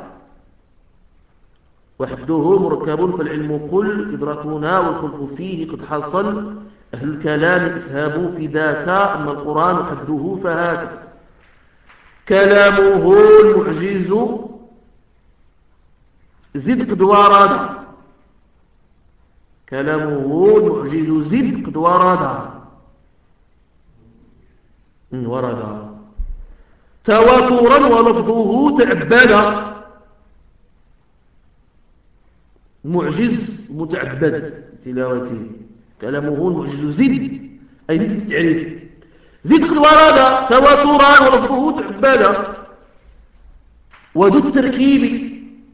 Speaker 2: وحده مركب فالعلم قل إدراكنا والخلف فيه قد حصل. أهل الكلام اسهبوا في ذاك، أما القرآن حده فهاك. كلامه المعجز زد قد ورد، كلامه المعجز زد قد ورد ورد تواترا ولفظه تعبد. معجز متعبد تلاوته، كلامه المعجز زد، أي زد التعريف. زد قد ورد تواترا ولفظه تعبد. وذو التركيب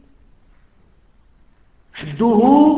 Speaker 2: حده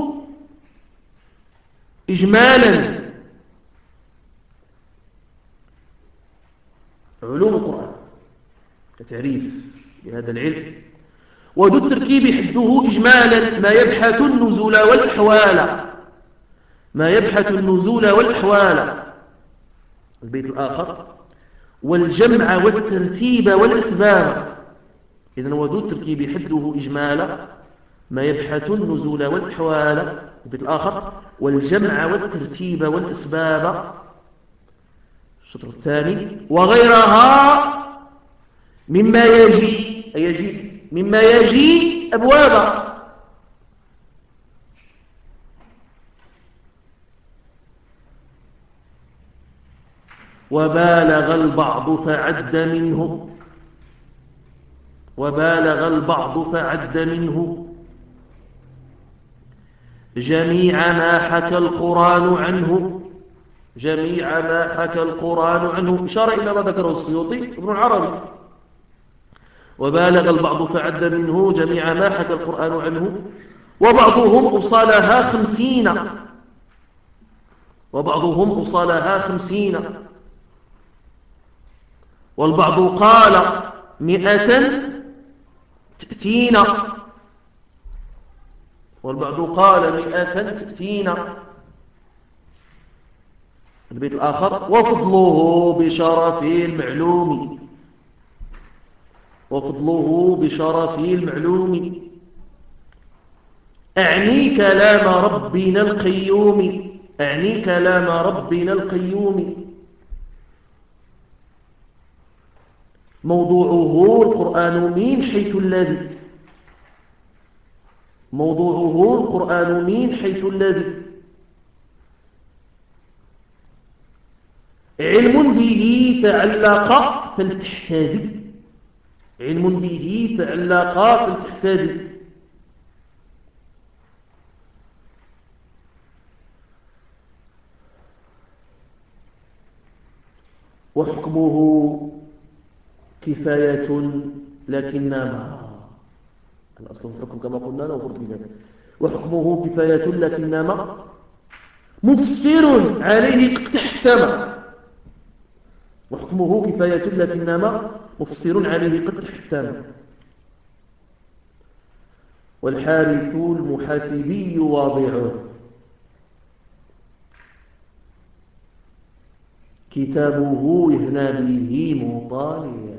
Speaker 2: إجمالا. علوم القرآن كتعريف لهذا العلم. وذو التركيب حده إجمالا ما يبحث النزول والأحوال ما يبحث النزول والأحوال. البيت الآخر والجمع والترتيب والأسباب. إذن وذو التركيب حده إجمالا ما يبحث النزول والأحوال. البيت الآخر والجمع والترتيب والأسباب. الشطر الثاني وغيرها مما يجي يجي مما يجي أبوابا. وبالغ البعض فعد منه وبالغ البعض فعد منه جميع ما حكى القرآن عنه جميع ما حكى القرآن عنه. إشارة إلى ما ذكره السيوطي ابن العربي. وبالغ البعض فعد منه جميع ما حكى القرآن عنه. وبعضهم أصالها خمسين وبعضهم أصالها خمسين والبعض قال مئة تأتينا والبعض قال مئة تأتينا. البيت الآخر وفضله بشرف المعلوم وفضله بشرف المعلوم أعني كلام ربنا القيوم أعني كلام ربنا القيوم. موضوعه القرآن من حيث الذي موضوعه القرآن من حيث الذي علم به تعلق فلتحتاج علم به تعلق فلتحتاج. وحكمه كفاية لكنما الأصل في الحكم كما قلنا له فرد كفاية. وحكمه كفاية لكنما مفسر عليه قد احتمى وحكمه كفاية لكنما مفسر عليه قد احتمى. والحارث المحاسبي واضعه كتابه يهنى به مطالعه.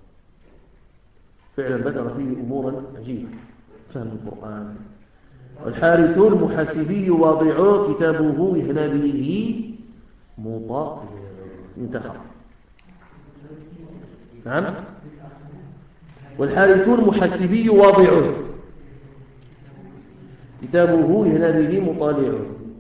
Speaker 2: فعلا ذكر فيه أمورا عجيبة فهم القرآن. والحارث المحاسبي واضعه كتابه يهنى به مطالعه. انتهى. نعم. والحارث المحاسبي واضعه كتابه يهنى به مطالعه.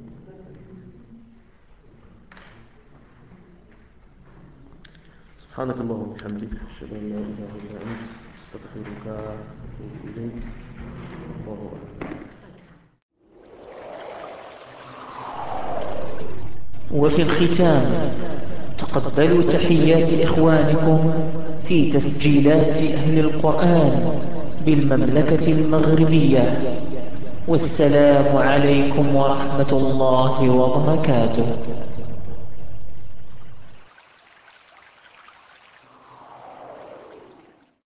Speaker 2: سبحانك اللهم وبحمدك أشهد أن لا إله إلا أنت أستغفرك وأتوب إليك. الله أكبر.
Speaker 1: وفي الختام تقبلوا تحيات إخوانكم في تسجيلات أهل القرآن بالمملكة المغربية. والسلام عليكم ورحمة الله وبركاته.